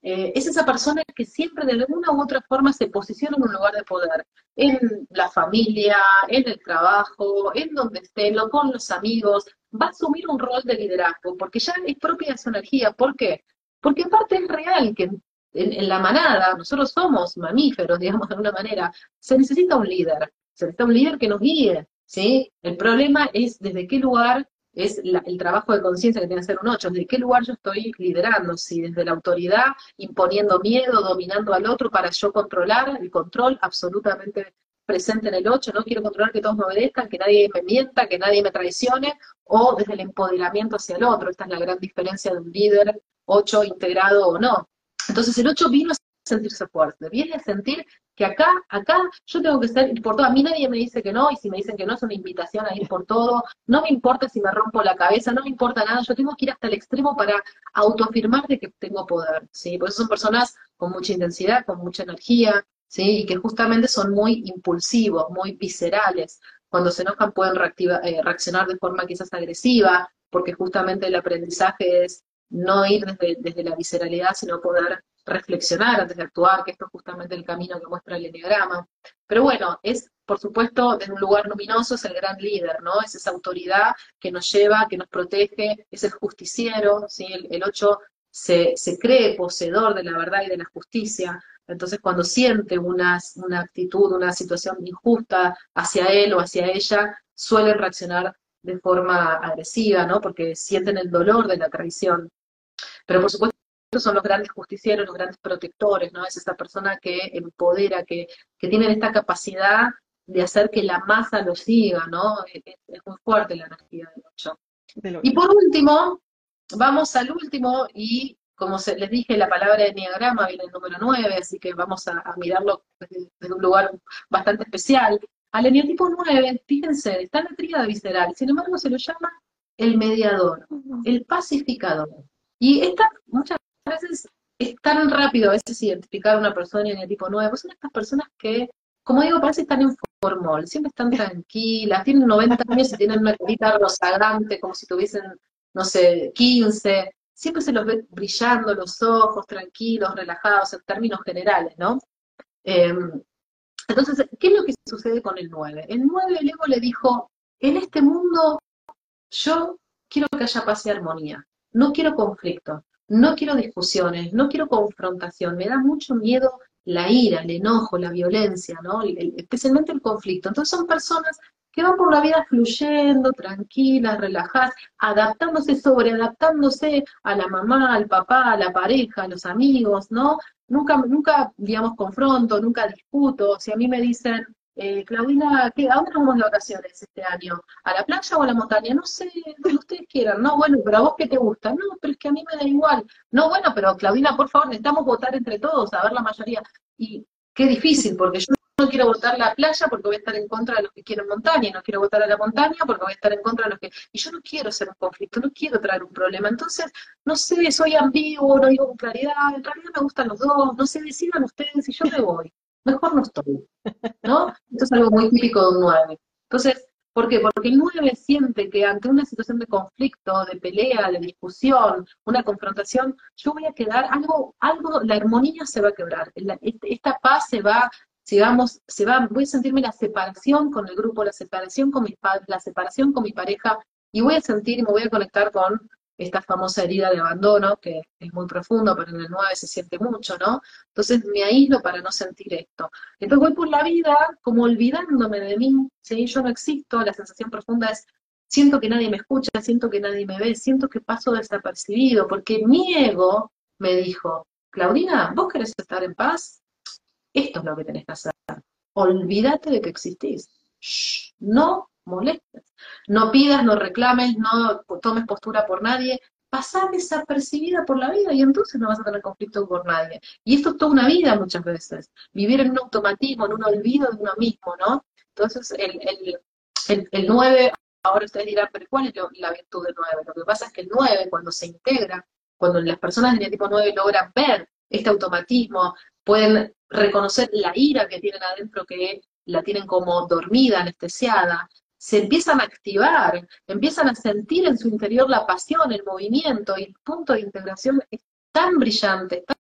eh, es esa persona que siempre de alguna u otra forma se posiciona en un lugar de poder, en la familia, en el trabajo, en donde esté, lo- con los amigos, va a asumir un rol de liderazgo, porque ya es propia de su energía. ¿Por qué? Porque aparte es real que en, en la manada, nosotros somos mamíferos, digamos de alguna manera, se necesita un líder, se necesita un líder que nos guíe, ¿sí? El problema es desde qué lugar es la- el trabajo de conciencia que tiene que ser un ocho, desde qué lugar yo estoy liderando, si desde la autoridad, imponiendo miedo, dominando al otro para yo controlar, el control absolutamente presente en el ocho, no quiero controlar que todos me obedezcan, que nadie me mienta, que nadie me traicione, o desde el empoderamiento hacia el otro. Esta es la gran diferencia de un líder ocho integrado o no. Entonces el ocho vino a sentirse fuerte, viene a sentir que acá, acá yo tengo que ser ir por todo. A mí nadie me dice que no, y si me dicen que no es una invitación a ir por todo, no me importa si me rompo la cabeza, no me importa nada, yo tengo que ir hasta el extremo para autoafirmar de que tengo poder, ¿sí? Por eso son personas con mucha intensidad, con mucha energía, ¿sí? Y que justamente son muy impulsivos, muy viscerales. Cuando se enojan pueden reactiva, eh, reaccionar de forma quizás agresiva, porque justamente el aprendizaje es no ir desde, desde la visceralidad, sino poder reflexionar antes de actuar, que esto es justamente el camino que muestra el enneagrama. Pero bueno, es, por supuesto, desde un lugar luminoso, es el gran líder, ¿no? Es esa autoridad que nos lleva, que nos protege, es el justiciero, ¿sí? El, el ocho se, se cree poseedor de la verdad y de la justicia. Entonces, cuando siente una, una actitud, una situación injusta hacia él o hacia ella, suelen reaccionar de forma agresiva, ¿no? Porque sienten el dolor de la traición. Pero por supuesto son los grandes justicieros, los grandes protectores, ¿no? Es esa persona que empodera, que, que tienen esta capacidad de hacer que la masa lo siga, ¿no? Es, es muy fuerte la energía del ocho. Del Y ocho. por último, vamos al último, y como se, les dije, la palabra de enneagrama viene el número nueve, así que vamos a, a mirarlo desde, desde un lugar bastante especial. Al eneatipo nueve, fíjense, está en la tríada visceral, sin embargo se lo llama el mediador, el pacificador. Y esta, muchas veces es tan rápido a veces identificar a una persona en el tipo nueve, pues son estas personas que, como digo, parece que están en formol, siempre están tranquilas, tienen noventa años y tienen una carita rozagante, como si tuviesen, no sé, quince, siempre se los ve brillando los ojos, tranquilos, relajados, en términos generales, ¿no? Eh, entonces, ¿qué es lo que sucede con el nueve? El nueve, el ego le dijo, en este mundo yo quiero que haya paz y armonía, no quiero conflicto, no quiero discusiones, no quiero confrontación, me da mucho miedo la ira, el enojo, la violencia, ¿no? El- el- especialmente el conflicto. Entonces son personas que van por la vida fluyendo, tranquilas, relajadas, adaptándose, sobreadaptándose a la mamá, al papá, a la pareja, a los amigos, ¿no? Nunca, nunca, digamos, confronto, nunca discuto. Si a mí me dicen, eh, Claudina, ¿qué, ¿a dónde nos vamos de vacaciones este año? ¿A la playa o a la montaña? No sé, donde ustedes quieran. No, bueno, pero ¿a vos qué te gusta? No, pero es que a mí me da igual. No, bueno, pero Claudina, por favor, necesitamos votar entre todos, a ver la mayoría. Y qué difícil, porque yo no quiero votar la playa porque voy a estar en contra de los que quieren montaña, y no quiero votar a la montaña porque voy a estar en contra de los que... Y yo no quiero hacer un conflicto, no quiero traer un problema. Entonces, no sé, soy ambiguo, no digo con claridad, en realidad me gustan los dos, no sé, decidan ustedes y yo me voy. Mejor no estoy, ¿no? Esto es algo muy típico de un nueve. Entonces, ¿por qué? Porque el nueve siente que ante una situación de conflicto, de pelea, de discusión, una confrontación, yo voy a quedar, algo, algo, la armonía se va a quebrar, la, esta paz se va, digamos, se va, voy a sentirme la separación con el grupo, la separación con mis padres, la separación con mi pareja, y voy a sentir y me voy a conectar con esta famosa herida de abandono, que es muy profundo, pero en el nueve se siente mucho, ¿no? Entonces me aíslo para no sentir esto. Entonces voy por la vida como olvidándome de mí, ¿sí? Yo no existo, la sensación profunda es, siento que nadie me escucha, siento que nadie me ve, siento que paso desapercibido, porque mi ego me dijo, Claudina, ¿vos querés estar en paz? Esto es lo que tenés que hacer. Olvídate de que existís. Shh, no molestes. No pidas, no reclames, no tomes postura por nadie. Pasar desapercibida por la vida y entonces no vas a tener conflicto con nadie. Y esto es toda una vida muchas veces. Vivir en un automatismo, en un olvido de uno mismo, ¿no? Entonces el, el, el, el nueve, ahora ustedes dirán, pero ¿cuál es la virtud del nueve? Lo que pasa es que el nueve, cuando se integra, cuando las personas del tipo nueve logran ver este automatismo, pueden reconocer la ira que tienen adentro, que la tienen como dormida, anestesiada, se empiezan a activar, empiezan a sentir en su interior la pasión, el movimiento, y el punto de integración es tan brillante, tan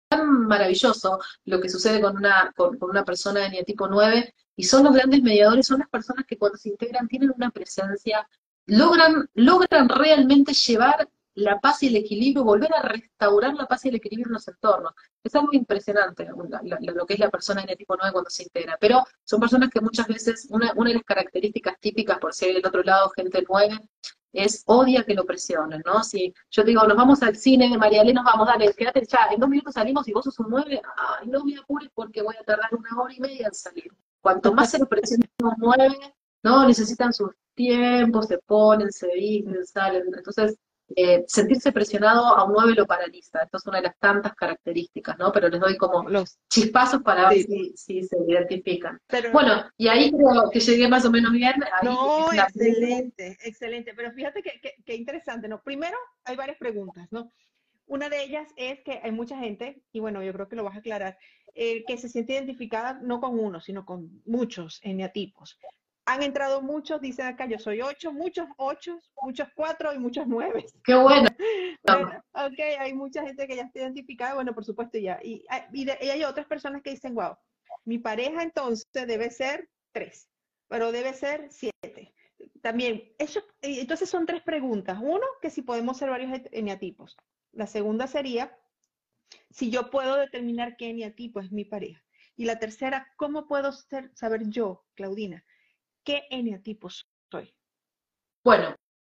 maravilloso lo que sucede con una, con, con una persona de eneatipo nueve, y son los grandes mediadores, son las personas que cuando se integran tienen una presencia, logran, logran realmente llevar la paz y el equilibrio, volver a restaurar la paz y el equilibrio en los entornos. Es algo impresionante la, la, lo que es la persona de tipo nueve cuando se integra, pero son personas que muchas veces, una, una de las características típicas, por si hay del otro lado gente nueve, es odia que lo presionen, ¿no? Si yo digo, nos vamos al cine, María Elena, nos vamos, dale, quédate ya, en dos minutos salimos y vos sos un nueve, ay, no me apures porque voy a tardar una hora y media en salir. Cuanto más se lo presionan los nueve, ¿no? Necesitan sus tiempos, se ponen, se visten, salen, entonces Eh, sentirse presionado a un nueve lo paraliza. Esto es una de las tantas características, ¿no? Pero les doy como Los, chispazos para ver sí, si, si se identifican. pero Bueno, y ahí creo que llegué más o menos bien. Ahí no, es la... excelente, excelente. Pero fíjate que, que, que interesante, ¿no? Primero, hay varias preguntas, ¿no? Una de ellas es que hay mucha gente, y bueno, yo creo que lo vas a aclarar, eh, que se siente identificada no con uno, sino con muchos eneatipos. Han entrado muchos, dicen acá, yo soy ocho, muchos ocho, muchos cuatro y muchos nueve. Qué bueno. Bueno, ok, hay mucha gente que ya está identificada, bueno, por supuesto ya. Y, y, de, y hay otras personas que dicen, wow, mi pareja entonces debe ser tres, pero debe ser siete. También, eso, entonces son tres preguntas. Uno, que si podemos ser varios eneatipos. La segunda sería, si yo puedo determinar qué eneatipo es mi pareja. Y la tercera, ¿cómo puedo ser, saber yo, Claudina, qué eneatipo soy? Bueno,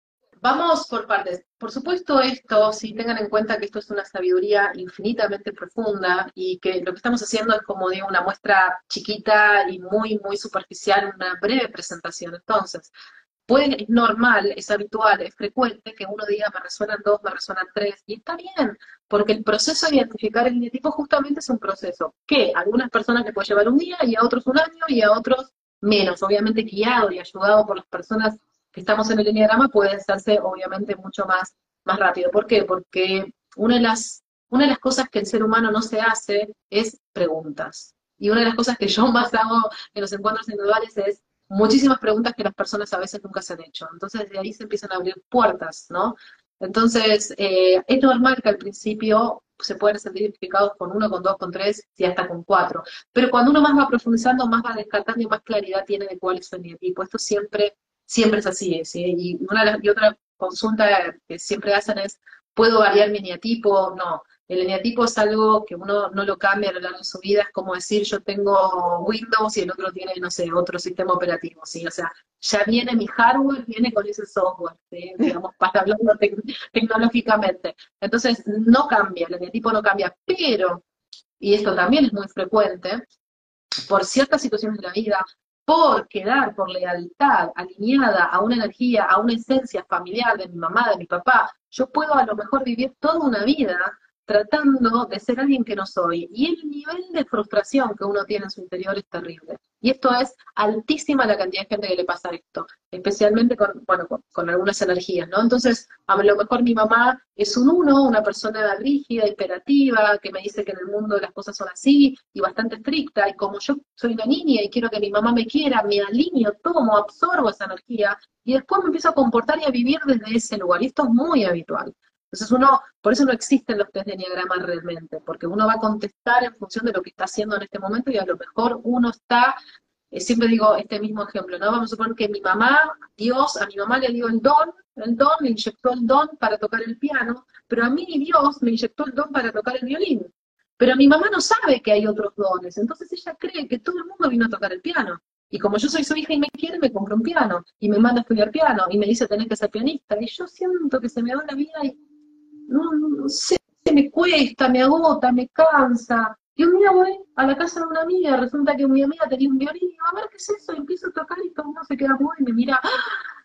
vamos por partes. Por supuesto esto, si tengan en cuenta que esto es una sabiduría infinitamente profunda y que lo que estamos haciendo es como digo una muestra chiquita y muy, muy superficial, una breve presentación. Entonces, puede, es normal, es habitual, es frecuente que uno diga me resuenan dos, me resuenan tres, y está bien, porque el proceso de identificar el eneatipo justamente es un proceso que a algunas personas le puede llevar un día y a otros un año y a otros menos, obviamente guiado y ayudado por las personas que estamos en el eneagrama puede hacerse obviamente mucho más, más rápido. ¿Por qué? Porque una de las, una de las cosas que el ser humano no se hace es preguntas. Y una de las cosas que yo más hago en los encuentros individuales es muchísimas preguntas que las personas a veces nunca se han hecho. Entonces de ahí se empiezan a abrir puertas, ¿no? Entonces eh, es normal que al principio se puedan sentir identificados con uno, con dos, con tres y hasta con cuatro. Pero cuando uno más va profundizando, más va descartando y más claridad tiene de cuál es su eneatipo. Esto siempre, siempre es así, ¿sí? Y, una, y otra consulta que siempre hacen es, ¿puedo variar mi eneatipo? No. El eneatipo es algo que uno no lo cambia a lo largo de su vida, es como decir yo tengo Windows y el otro tiene, no sé, otro sistema operativo, ¿sí? O sea, ya viene mi hardware, viene con ese software, ¿sí? Digamos, para hablarlo tec tecnológicamente. Entonces, no cambia, el eneatipo no cambia, pero, y esto también es muy frecuente, por ciertas situaciones de la vida, por quedar, por lealtad, alineada a una energía, a una esencia familiar de mi mamá, de mi papá, yo puedo a lo mejor vivir toda una vida tratando de ser alguien que no soy. Y el nivel de frustración que uno tiene en su interior es terrible. Y esto es altísima la cantidad de gente que le pasa esto, especialmente con, bueno, con, con algunas energías, ¿no? Entonces, a lo mejor mi mamá es un uno, una persona rígida, imperativa, que me dice que en el mundo las cosas son así, y bastante estricta, y como yo soy una niña y quiero que mi mamá me quiera, me alineo, tomo, absorbo esa energía, y después me empiezo a comportar y a vivir desde ese lugar, y esto es muy habitual. Entonces uno, por eso no existen los test de eneagrama realmente, porque uno va a contestar en función de lo que está haciendo en este momento y a lo mejor uno está, eh, siempre digo este mismo ejemplo, ¿no? Vamos a suponer que mi mamá, Dios, a mi mamá le dio el don, el don, le inyectó el don para tocar el piano, pero a mí Dios me inyectó el don para tocar el violín. Pero mi mamá no sabe que hay otros dones, entonces ella cree que todo el mundo vino a tocar el piano. Y como yo soy su hija y me quiere, me compra un piano, y me manda a estudiar piano, y me dice tenés que ser pianista, y yo siento que se me va la vida y no, no sé, me cuesta, me agota, me cansa. Y un día voy a la casa de una amiga, resulta que mi amiga tenía un violín, y digo, a ver qué es eso, y empiezo a tocar y todo el mundo se queda muy y me mira, ¡ah!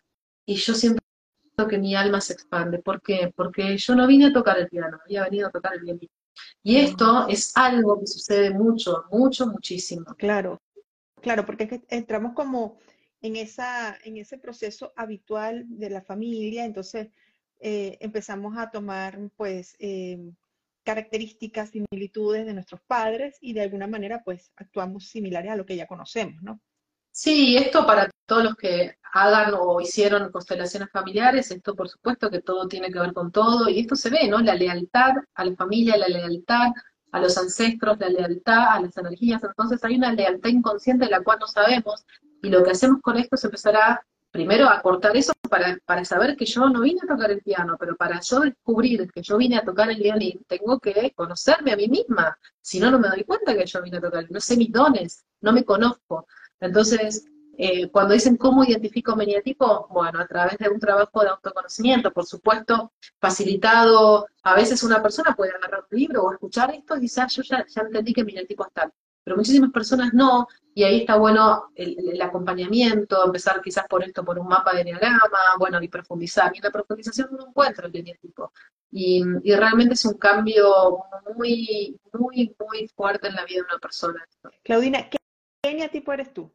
Y yo siento que mi alma se expande. ¿Por qué? Porque yo no vine a tocar el piano, había venido a tocar el violín. Y esto es algo que sucede mucho, mucho, muchísimo. Claro, claro, porque es que entramos como en esa, en ese proceso habitual de la familia, entonces eh, empezamos a tomar pues eh, características, similitudes de nuestros padres y de alguna manera pues actuamos similares a lo que ya conocemos, ¿no? Sí, esto para todos los que hagan o hicieron constelaciones familiares, esto por supuesto que todo tiene que ver con todo, y esto se ve, ¿no? La lealtad a la familia, la lealtad a los ancestros, la lealtad a las energías. Entonces hay una lealtad inconsciente de la cual no sabemos, y lo que hacemos con esto es empezar a, primero, a cortar eso para, para saber que yo no vine a tocar el piano, pero para yo descubrir que yo vine a tocar el violín, tengo que conocerme a mí misma, si no, no me doy cuenta que yo vine a tocar, no sé mis dones, no me conozco. Entonces, eh, cuando dicen cómo identifico mi eneatipo, bueno, a través de un trabajo de autoconocimiento, por supuesto, facilitado. A veces una persona puede agarrar un libro o escuchar esto y dice, ah, yo ya, ya entendí que mi eneatipo es tal, pero muchísimas personas no, y ahí está bueno el, el acompañamiento, empezar quizás por esto, por un mapa de eneagrama, bueno, y profundizar, y en la profundización uno encuentra el eneatipo, y, y realmente es un cambio muy, muy, muy fuerte en la vida de una persona. Claudina, ¿qué eneatipo eres tú?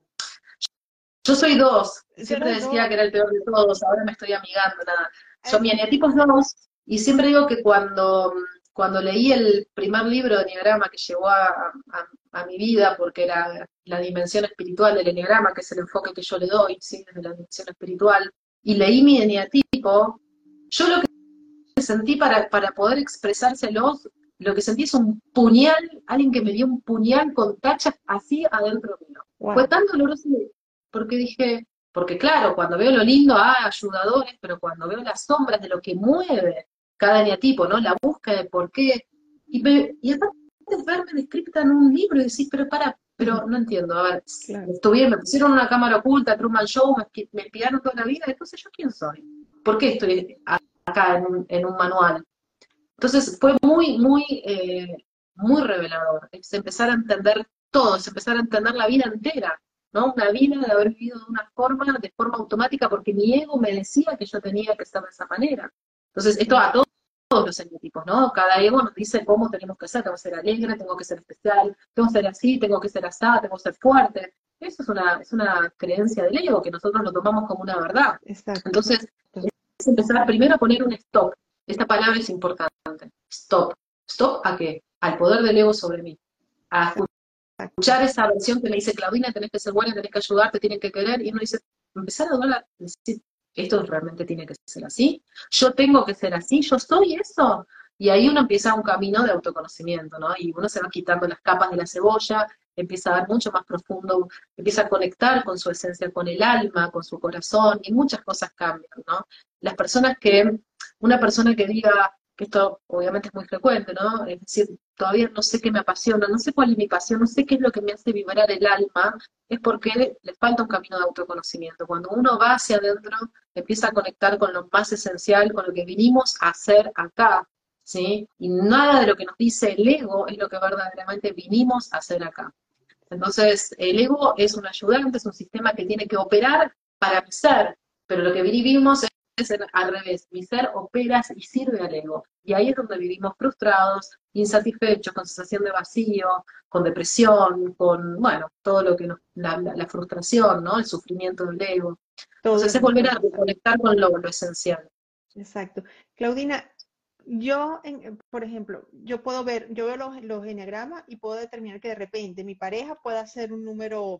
Yo soy dos, siempre Eres decía dos. que era el peor de todos, ahora me estoy amigando, nada. Yo, mi eneatipo es dos, y siempre digo que cuando, cuando leí el primer libro de Eneagrama que llegó a, a, a mi vida, porque era la dimensión espiritual del Eneagrama, que es el enfoque que yo le doy, ¿sí? Desde la dimensión espiritual, y leí mi eneatipo, yo lo que sentí para, para poder expresárselos, lo que sentí es un puñal, alguien que me dio un puñal con tachas así adentro mío. Wow. Fue tan doloroso porque dije, porque claro, cuando veo lo lindo, ah, ayudadores, pero cuando veo las sombras de lo que mueve cada eneatipo, ¿no? La búsqueda de por qué, y, me, y aparte es verme descrita en un libro y decir, pero para, pero no entiendo, a ver, Claro. estuve, me pusieron una cámara oculta, Truman Show, me, me espiaron toda la vida, entonces ¿yo quién soy? ¿Por qué estoy acá en un, en un manual? Entonces fue muy, muy, eh, muy revelador, es empezar a entender todo, es empezar a entender la vida entera, ¿no? Una vida de haber vivido de una forma, de forma automática, porque mi ego me decía que yo tenía que estar de esa manera. Entonces, esto a todos, todos los eneatipos, ¿no? Cada ego nos dice cómo tenemos que ser, tengo que ser alegre, tengo que ser especial, tengo que ser así, tengo que ser asá, tengo que ser fuerte. Eso es una, es una creencia del ego que nosotros lo tomamos como una verdad. Exacto. Entonces, es empezar primero a poner un stop. Esta palabra es importante. Stop. ¿Stop a qué? Al poder del ego sobre mí. A escuchar esa versión que me dice, Claudina, tenés que ser buena, tenés que ayudar, te tienen que querer, y uno dice, empezar a dudar, decir, esto realmente tiene que ser así, yo tengo que ser así, yo soy eso, y ahí uno empieza un camino de autoconocimiento, ¿no? Y uno se va quitando las capas de la cebolla, empieza a ver mucho más profundo, empieza a conectar con su esencia, con el alma, con su corazón, y muchas cosas cambian, ¿no? Las personas que, una persona que diga, que esto obviamente es muy frecuente, ¿no? Es decir, todavía no sé qué me apasiona, no sé cuál es mi pasión, no sé qué es lo que me hace vibrar el alma, es porque le falta un camino de autoconocimiento. Cuando uno va hacia adentro, empieza a conectar con lo más esencial, con lo que vinimos a hacer acá, ¿sí? Y nada de lo que nos dice el ego es lo que verdaderamente vinimos a hacer acá. Entonces, el ego es un ayudante, es un sistema que tiene que operar para mi ser, pero lo que vivimos es es al revés, mi ser opera y sirve al ego, y ahí es donde vivimos frustrados, insatisfechos, con sensación de vacío, con depresión, con, bueno, todo lo que nos, la, la, la frustración, ¿no? El sufrimiento del ego. Todo Entonces es volver a reconectar con lo, lo esencial. Exacto. Claudina, yo, en, por ejemplo, yo puedo ver, yo veo los, los eneagramas y puedo determinar que de repente mi pareja pueda ser un número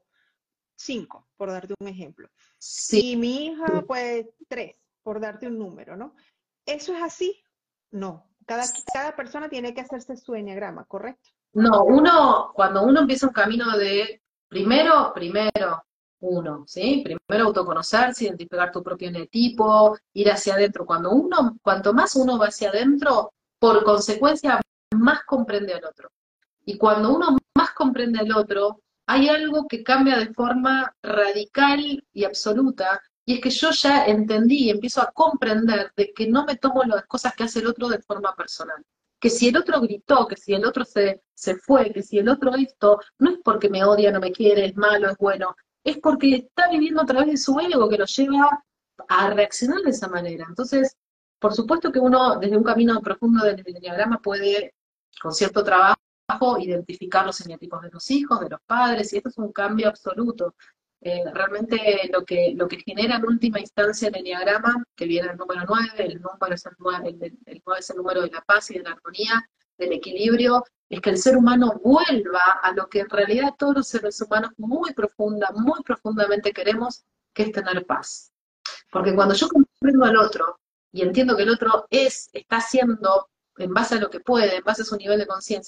cinco, por darte un ejemplo. Sí. Y mi hija, pues, tres, por darte un número, ¿no? ¿Eso es así? No. Cada, cada persona tiene que hacerse su eneagrama, ¿correcto? No, uno, cuando uno empieza un camino de, primero, primero, uno, ¿sí? Primero autoconocerse, identificar tu propio eneatipo, ir hacia adentro. Cuando uno, cuanto más uno va hacia adentro, por consecuencia, más comprende al otro. Y cuando uno más comprende al otro, hay algo que cambia de forma radical y absoluta, y es que yo ya entendí y empiezo a comprender de que no me tomo las cosas que hace el otro de forma personal. Que si el otro gritó, que si el otro se, se fue, que si el otro esto, no es porque me odia, no me quiere, es malo, es bueno, es porque está viviendo a través de su ego que lo lleva a reaccionar de esa manera. Entonces, por supuesto que uno, desde un camino profundo del eneagrama, puede, con cierto trabajo, identificar los eneatipos de los hijos, de los padres, y esto es un cambio absoluto. Eh, realmente lo que, lo que genera en última instancia el eneagrama, que viene el número nueve, el número es el nueve, el, el nueve es el número de la paz y de la armonía, del equilibrio, es que el ser humano vuelva a lo que en realidad todos los seres humanos muy profunda, muy profundamente queremos, que es tener paz. Porque cuando yo comprendo al otro, y entiendo que el otro es, está haciendo, en base a lo que puede, en base a su nivel de conciencia,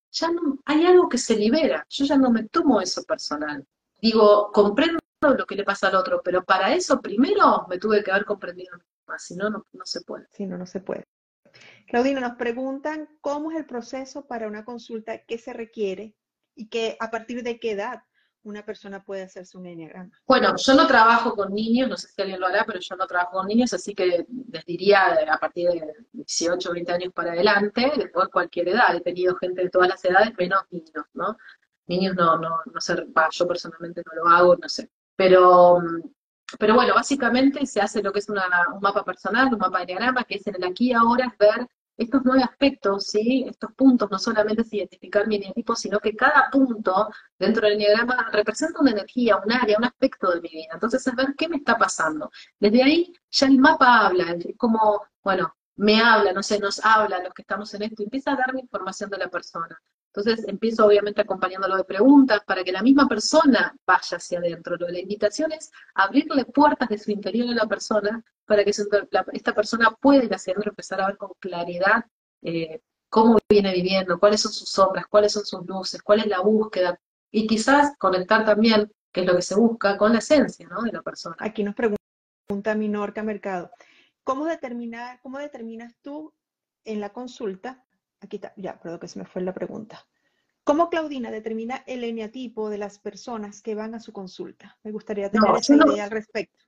ya no, hay algo que se libera, yo ya no me tomo eso personal. Digo, comprendo lo que le pasa al otro, pero para eso primero me tuve que haber comprendido más, si no, no, no se puede. Si no, no se puede. Claudina, nos preguntan cómo es el proceso para una consulta, qué se requiere y que a partir de qué edad una persona puede hacerse un enneagrama. Bueno, yo no trabajo con niños, no sé si alguien lo hará, pero yo no trabajo con niños, así que les diría a partir de dieciocho, veinte años para adelante, después cualquier edad. He tenido gente de todas las edades, menos niños, ¿no? Niños no, no, no sé, va, yo personalmente no lo hago, no sé. Pero, pero bueno, básicamente se hace lo que es una, un mapa personal, un mapa de diagrama, que es en el aquí y ahora, es ver estos nueve aspectos, ¿sí? Estos puntos, no solamente es identificar mi eneatipo, sino que cada punto dentro del enneagrama representa una energía, un área, un aspecto de mi vida. Entonces es ver qué me está pasando. Desde ahí ya el mapa habla, es como, bueno, me habla, no sé, nos habla los que estamos en esto, empieza a darme información de la persona. Entonces empiezo obviamente acompañándolo de preguntas para que la misma persona vaya hacia adentro. Lo de la invitación es abrirle puertas de su interior a la persona para que esta persona pueda ir hacia adentro, empezar a ver con claridad eh, cómo viene viviendo, cuáles son sus sombras, cuáles son sus luces, cuál es la búsqueda, y quizás conectar también, que es lo que se busca, con la esencia, ¿no?, de la persona. Aquí nos pregunta Minorca Mercado, ¿cómo determinar, cómo determinas tú en la consulta? Aquí está, ya, perdón que se me fue la pregunta. ¿Cómo Claudina determina el eneatipo de las personas que van a su consulta? Me gustaría tener No, esa yo no, idea al respecto.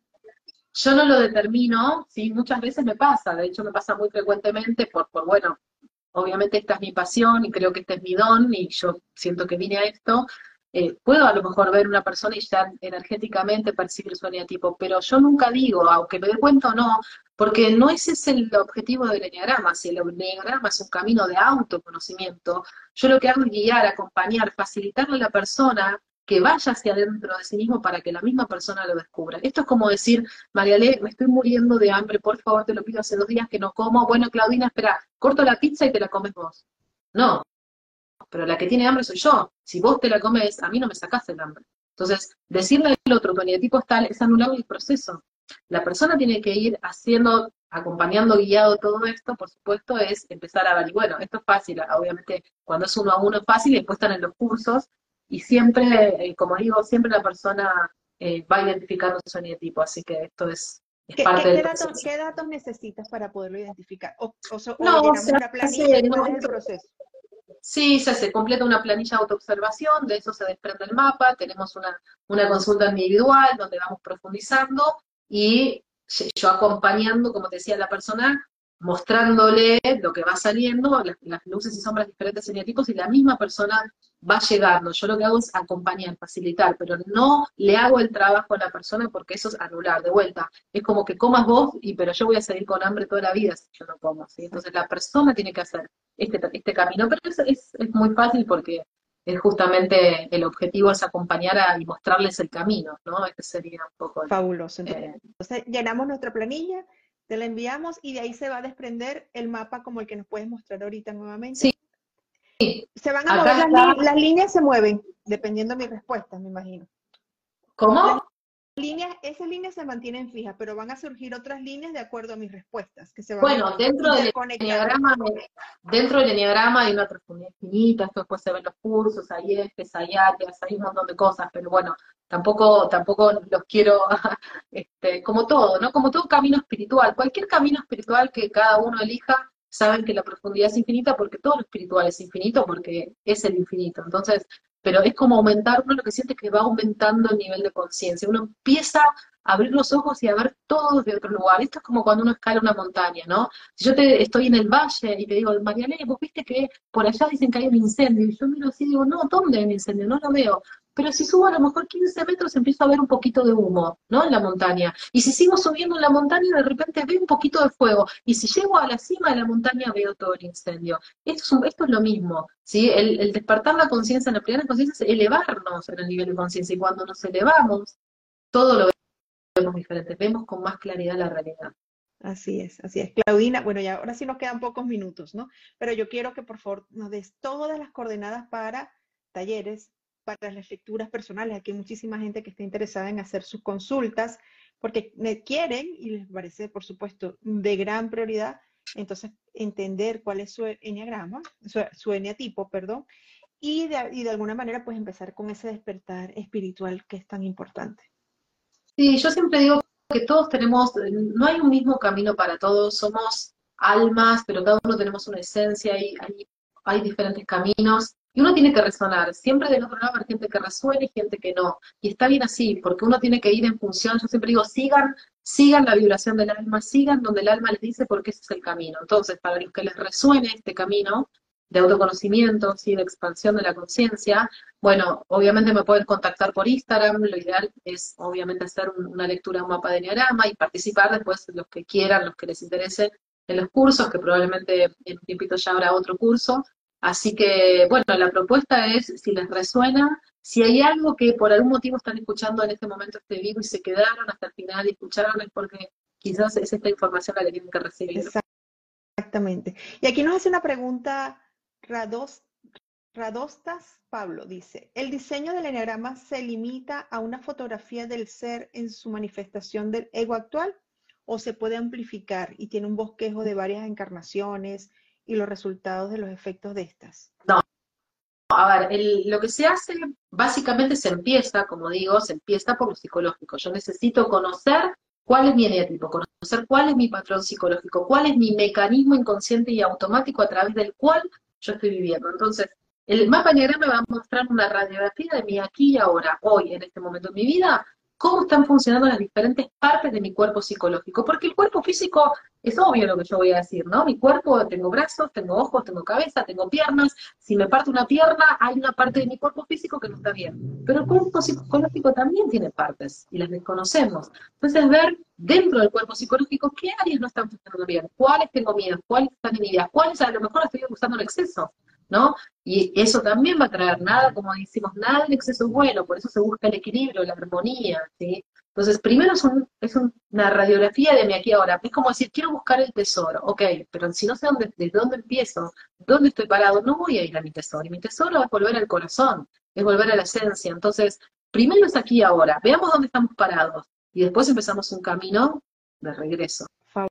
yo no lo determino, sí, muchas veces me pasa, de hecho me pasa muy frecuentemente por, por bueno, obviamente esta es mi pasión y creo que este es mi don y yo siento que vine a esto. Eh, puedo a lo mejor ver una persona y ya energéticamente percibir su eneatipo, pero yo nunca digo, aunque me dé cuenta o no, porque no ese es el objetivo del eneagrama. Si el eneagrama es un camino de autoconocimiento, yo lo que hago es guiar, acompañar, facilitarle a la persona que vaya hacia adentro de sí mismo para que la misma persona lo descubra. Esto es como decir, Mariale, me estoy muriendo de hambre, por favor, te lo pido, hace dos días que no como. Bueno, Claudina, espera, corto la pizza y te la comes vos. No, pero la que tiene hambre soy yo. Si vos te la comes, a mí no me sacás el hambre. Entonces, decirle al otro, tu eneatipo es tal, es anular el proceso. La persona tiene que ir haciendo, acompañando, guiado todo esto, por supuesto, es empezar a ver, y bueno, esto es fácil, obviamente, cuando es uno a uno es fácil, y después están en los cursos, y siempre, eh, como digo, siempre la persona eh, va identificando su eneatipo, así que esto es, es ¿Qué, parte qué, del qué datos, proceso. ¿Qué datos necesitas para poderlo identificar? ¿O, o, o No, llenamos se una planilla hace, y no, cuál es el esto, proceso? sí, se hace, completa una planilla de autoobservación, de eso se desprende el mapa, tenemos una, una consulta individual donde vamos profundizando y yo acompañando, como te decía, a la persona, mostrándole lo que va saliendo, las, las luces y sombras diferentes eneatipos, y la misma persona va llegando. Yo lo que hago es acompañar, facilitar, pero no le hago el trabajo a la persona porque eso es anular, de vuelta. Es como que comas vos, y pero yo voy a seguir con hambre toda la vida si yo no como, ¿sí? Entonces la persona tiene que hacer este, este camino, pero es, es, es muy fácil porque es justamente el objetivo es acompañar a, y mostrarles el camino, ¿no? Este sería un poco el, Fabuloso. eh, Entonces, llenamos nuestra planilla, te la enviamos y de ahí se va a desprender el mapa como el que nos puedes mostrar ahorita sí, nuevamente. Se van a mover acá las, está, li las líneas, se mueven, dependiendo de mi respuesta, me imagino. Las ¿cómo? líneas, esas líneas se mantienen fijas, pero van a surgir otras líneas de acuerdo a mis respuestas, que se van a Bueno, dentro del interconectar. enneagrama, dentro del enneagrama hay una profundidad infinita, esto después se ven los cursos, hay estes, hay áreas, hay un montón de cosas, pero bueno, tampoco, tampoco los quiero, este, como todo, ¿no? Como todo camino espiritual, cualquier camino espiritual que cada uno elija, saben que la profundidad es infinita porque todo lo espiritual es infinito porque es el infinito. Entonces, pero es como aumentar, uno lo que siente es que va aumentando el nivel de conciencia, uno empieza abrir los ojos y a ver todo desde otro lugar. Esto es como cuando uno escala una montaña, ¿no? Si yo te, estoy en el valle y te digo, Mariale, vos viste que por allá dicen que hay un incendio, y yo miro así y digo, no, ¿dónde hay un incendio? No lo veo. Pero si subo a lo mejor quince metros empiezo a ver un poquito de humo, ¿no? En la montaña. Y si sigo subiendo en la montaña, de repente veo un poquito de fuego. Y si llego a la cima de la montaña, veo todo el incendio. Esto es, un, esto es lo mismo, ¿sí? El, el despertar la conciencia, en la primera conciencia es elevarnos en el nivel de conciencia. Y cuando nos elevamos, todo lo vemos diferente, vemos con más claridad la realidad. Así es, así es. Claudina, bueno, ya ahora sí nos quedan pocos minutos, ¿no? Pero yo quiero que por favor nos des todas las coordenadas para talleres, para las lecturas personales. Aquí hay muchísima gente que está interesada en hacer sus consultas porque me quieren y les parece, por supuesto, de gran prioridad Entonces, entender cuál es su enneagrama, su, su eneatipo, perdón, y de, y de alguna manera, pues empezar con ese despertar espiritual que es tan importante. Sí, yo siempre digo que todos tenemos, no hay un mismo camino para todos, somos almas, pero cada uno tenemos una esencia y hay, hay diferentes caminos y uno tiene que resonar. Siempre del otro lado hay gente que resuena y gente que no. Y está bien así, porque uno tiene que ir en función, yo siempre digo, sigan, sigan la vibración del alma, sigan donde el alma les dice porque ese es el camino. Entonces, para los que les resuene este camino de autoconocimiento, ¿sí? De expansión de la conciencia, bueno, obviamente me pueden contactar por Instagram, lo ideal es obviamente hacer un, una lectura de un mapa de enneagrama y participar después los que quieran, los que les interese en los cursos, que probablemente en un tiempito ya habrá otro curso. Así que, bueno, la propuesta es, si les resuena, si hay algo que por algún motivo están escuchando en este momento este vivo y se quedaron hasta el final y escucharon, es porque quizás es esta información la que tienen que recibir. Exactamente. Y aquí nos hace una pregunta Rados, Radostas Pablo, dice, ¿el diseño del enneagrama se limita a una fotografía del ser en su manifestación del ego actual o se puede amplificar y tiene un bosquejo de varias encarnaciones y los resultados de los efectos de estas? No, a ver, el, lo que se hace, básicamente se empieza, como digo, se empieza por lo psicológico. Yo necesito conocer cuál es mi eneatipo, conocer cuál es mi patrón psicológico, cuál es mi mecanismo inconsciente y automático a través del cual yo estoy viviendo. Entonces, el mapa enneagrama me va a mostrar una radiografía de mi aquí y ahora, hoy, en este momento de mi vida, cómo están funcionando las diferentes partes de mi cuerpo psicológico. Porque el cuerpo físico es obvio lo que yo voy a decir, ¿no? Mi cuerpo, tengo brazos, tengo ojos, tengo cabeza, tengo piernas. Si me parto una pierna, hay una parte de mi cuerpo físico que no está bien. Pero el cuerpo psicológico también tiene partes y las desconocemos. Entonces, ver dentro del cuerpo psicológico qué áreas no están funcionando bien, cuáles tengo miedo, cuáles están inhibidas, cuáles a lo mejor estoy usando en exceso, ¿no? Y eso también va a traer nada, como decimos, nada en exceso es bueno, por eso se busca el equilibrio, la armonía, ¿sí? Entonces, primero es, un, es una radiografía de mi aquí ahora. Es como decir, quiero buscar el tesoro, ok, pero si no sé dónde, desde dónde empiezo, dónde estoy parado, no voy a ir a mi tesoro. Y mi tesoro es volver al corazón, es volver a la esencia. Entonces, primero es aquí y ahora, veamos dónde estamos parados. Y después empezamos un camino de regreso.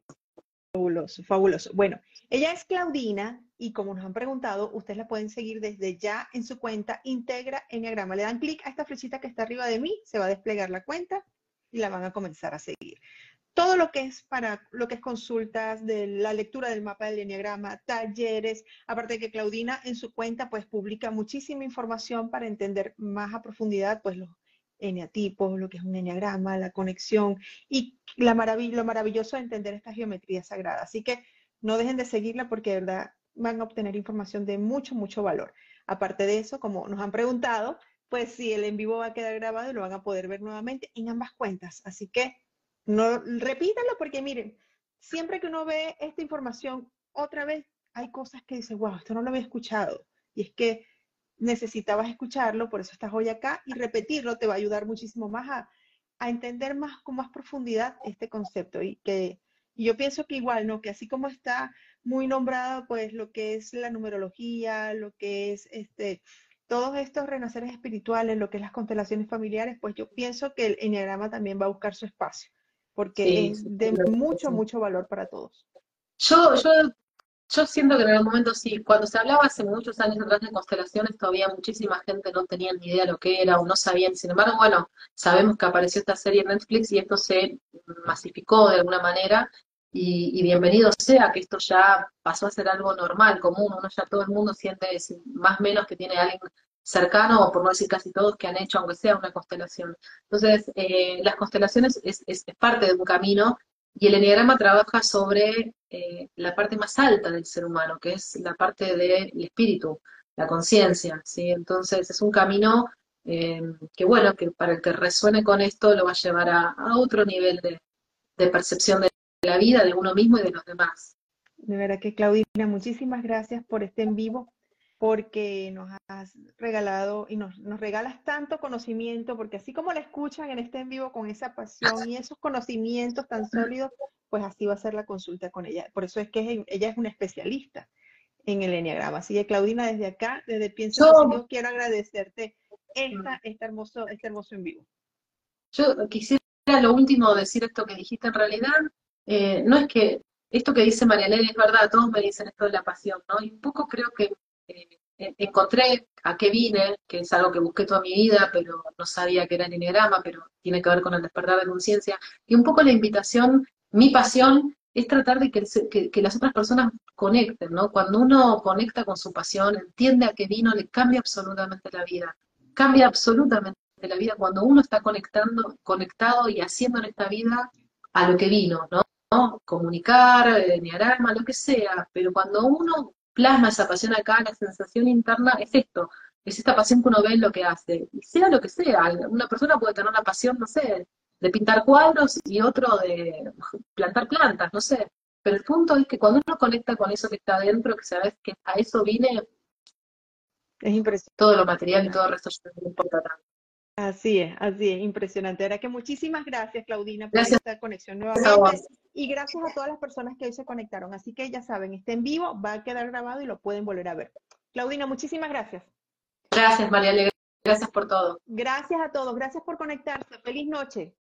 Fabuloso, fabuloso. Bueno, ella es Claudina y como nos han preguntado, ustedes la pueden seguir desde ya en su cuenta Integra Enneagrama. Le dan clic a esta flechita que está arriba de mí, se va a desplegar la cuenta y la van a comenzar a seguir. Todo lo que es para lo que es consultas de la lectura del mapa del enneagrama, talleres, aparte de que Claudina en su cuenta pues publica muchísima información para entender más a profundidad pues los eneatipos, lo que es un enneagrama, la conexión y la marav- lo maravilloso de entender esta geometría sagrada. Así que no dejen de seguirla porque de verdad van a obtener información de mucho, mucho valor. Aparte de eso, como nos han preguntado, pues sí, el en vivo va a quedar grabado y lo van a poder ver nuevamente en ambas cuentas. Así que no repítanlo porque miren, siempre que uno ve esta información otra vez, hay cosas que dice, wow, esto no lo había escuchado. Y es que necesitabas escucharlo, por eso estás hoy acá, y repetirlo te va a ayudar muchísimo más a, a entender más con más profundidad este concepto. Y que y yo pienso que igual, ¿no? Que así como está muy nombrado, pues lo que es la numerología, lo que es este, todos estos renaceres espirituales, lo que es las constelaciones familiares, pues yo pienso que el enneagrama también va a buscar su espacio, porque Sí, es sí, de mucho, sí. mucho valor para todos. Yo, yo Yo siento que en algún momento sí, cuando se hablaba hace muchos años atrás de constelaciones, todavía muchísima gente no tenía ni idea lo que era o no sabían. Sin embargo, bueno, sabemos que apareció esta serie en Netflix y esto se masificó de alguna manera y, y bienvenido sea que esto ya pasó a ser algo normal, común. Uno ya todo el mundo siente más o menos que tiene a alguien cercano, o por no decir casi todos, que han hecho, aunque sea una constelación. Entonces, eh, las constelaciones es, es, es parte de un camino y el enneagrama trabaja sobre eh, la parte más alta del ser humano, que es la parte del espíritu, la conciencia, ¿sí? Entonces es un camino eh, que, bueno, que para el que resuene con esto lo va a llevar a, a otro nivel de, de percepción de la vida, de uno mismo y de los demás. De verdad que Claudina, muchísimas gracias por este en vivo, porque nos has regalado y nos, nos regalas tanto conocimiento, porque así como la escuchan en este en vivo con esa pasión y esos conocimientos tan sólidos, pues así va a ser la consulta con ella. Por eso es que es- ella es una especialista en el enneagrama. Así que Claudina, desde acá, desde Piensa en Yo, Positivo, quiero agradecerte esta, este hermoso, este hermoso en vivo. yo quisiera lo último decir esto que dijiste en realidad, eh, no es que esto que dice María Elena es verdad, todos me dicen esto de la pasión, ¿no? Y un poco creo que eh, encontré a qué vine, que es algo que busqué toda mi vida, pero no sabía que era el enneagrama, pero tiene que ver con el despertar de conciencia. Y un poco la invitación, mi pasión, es tratar de que, que, que las otras personas conecten, ¿no? Cuando uno conecta con su pasión, entiende a qué vino, le cambia absolutamente la vida. Cambia absolutamente la vida cuando uno está conectando, conectado y haciendo en esta vida a lo que vino, ¿no? ¿no? Comunicar, enneagrama, lo que sea, pero cuando uno plasma esa pasión acá, la sensación interna es esto, es esta pasión que uno ve en lo que hace, y sea lo que sea, una persona puede tener una pasión, no sé, de pintar cuadros y otro de plantar plantas, no sé, pero el punto es que cuando uno conecta con eso que está adentro, que sabes que a eso vine, Es impresionante. todo lo material y todo el resto ya no importa tanto. Así es, así es, impresionante. Era que muchísimas gracias, Claudina, por Gracias esta conexión a nuevamente. vos. Y gracias a todas las personas que hoy se conectaron. Así que ya saben, está en vivo, va a quedar grabado y lo pueden volver a ver. Claudina, muchísimas gracias. Gracias, María Alegre. Gracias por todo. Gracias a todos, gracias por conectarse. Feliz noche.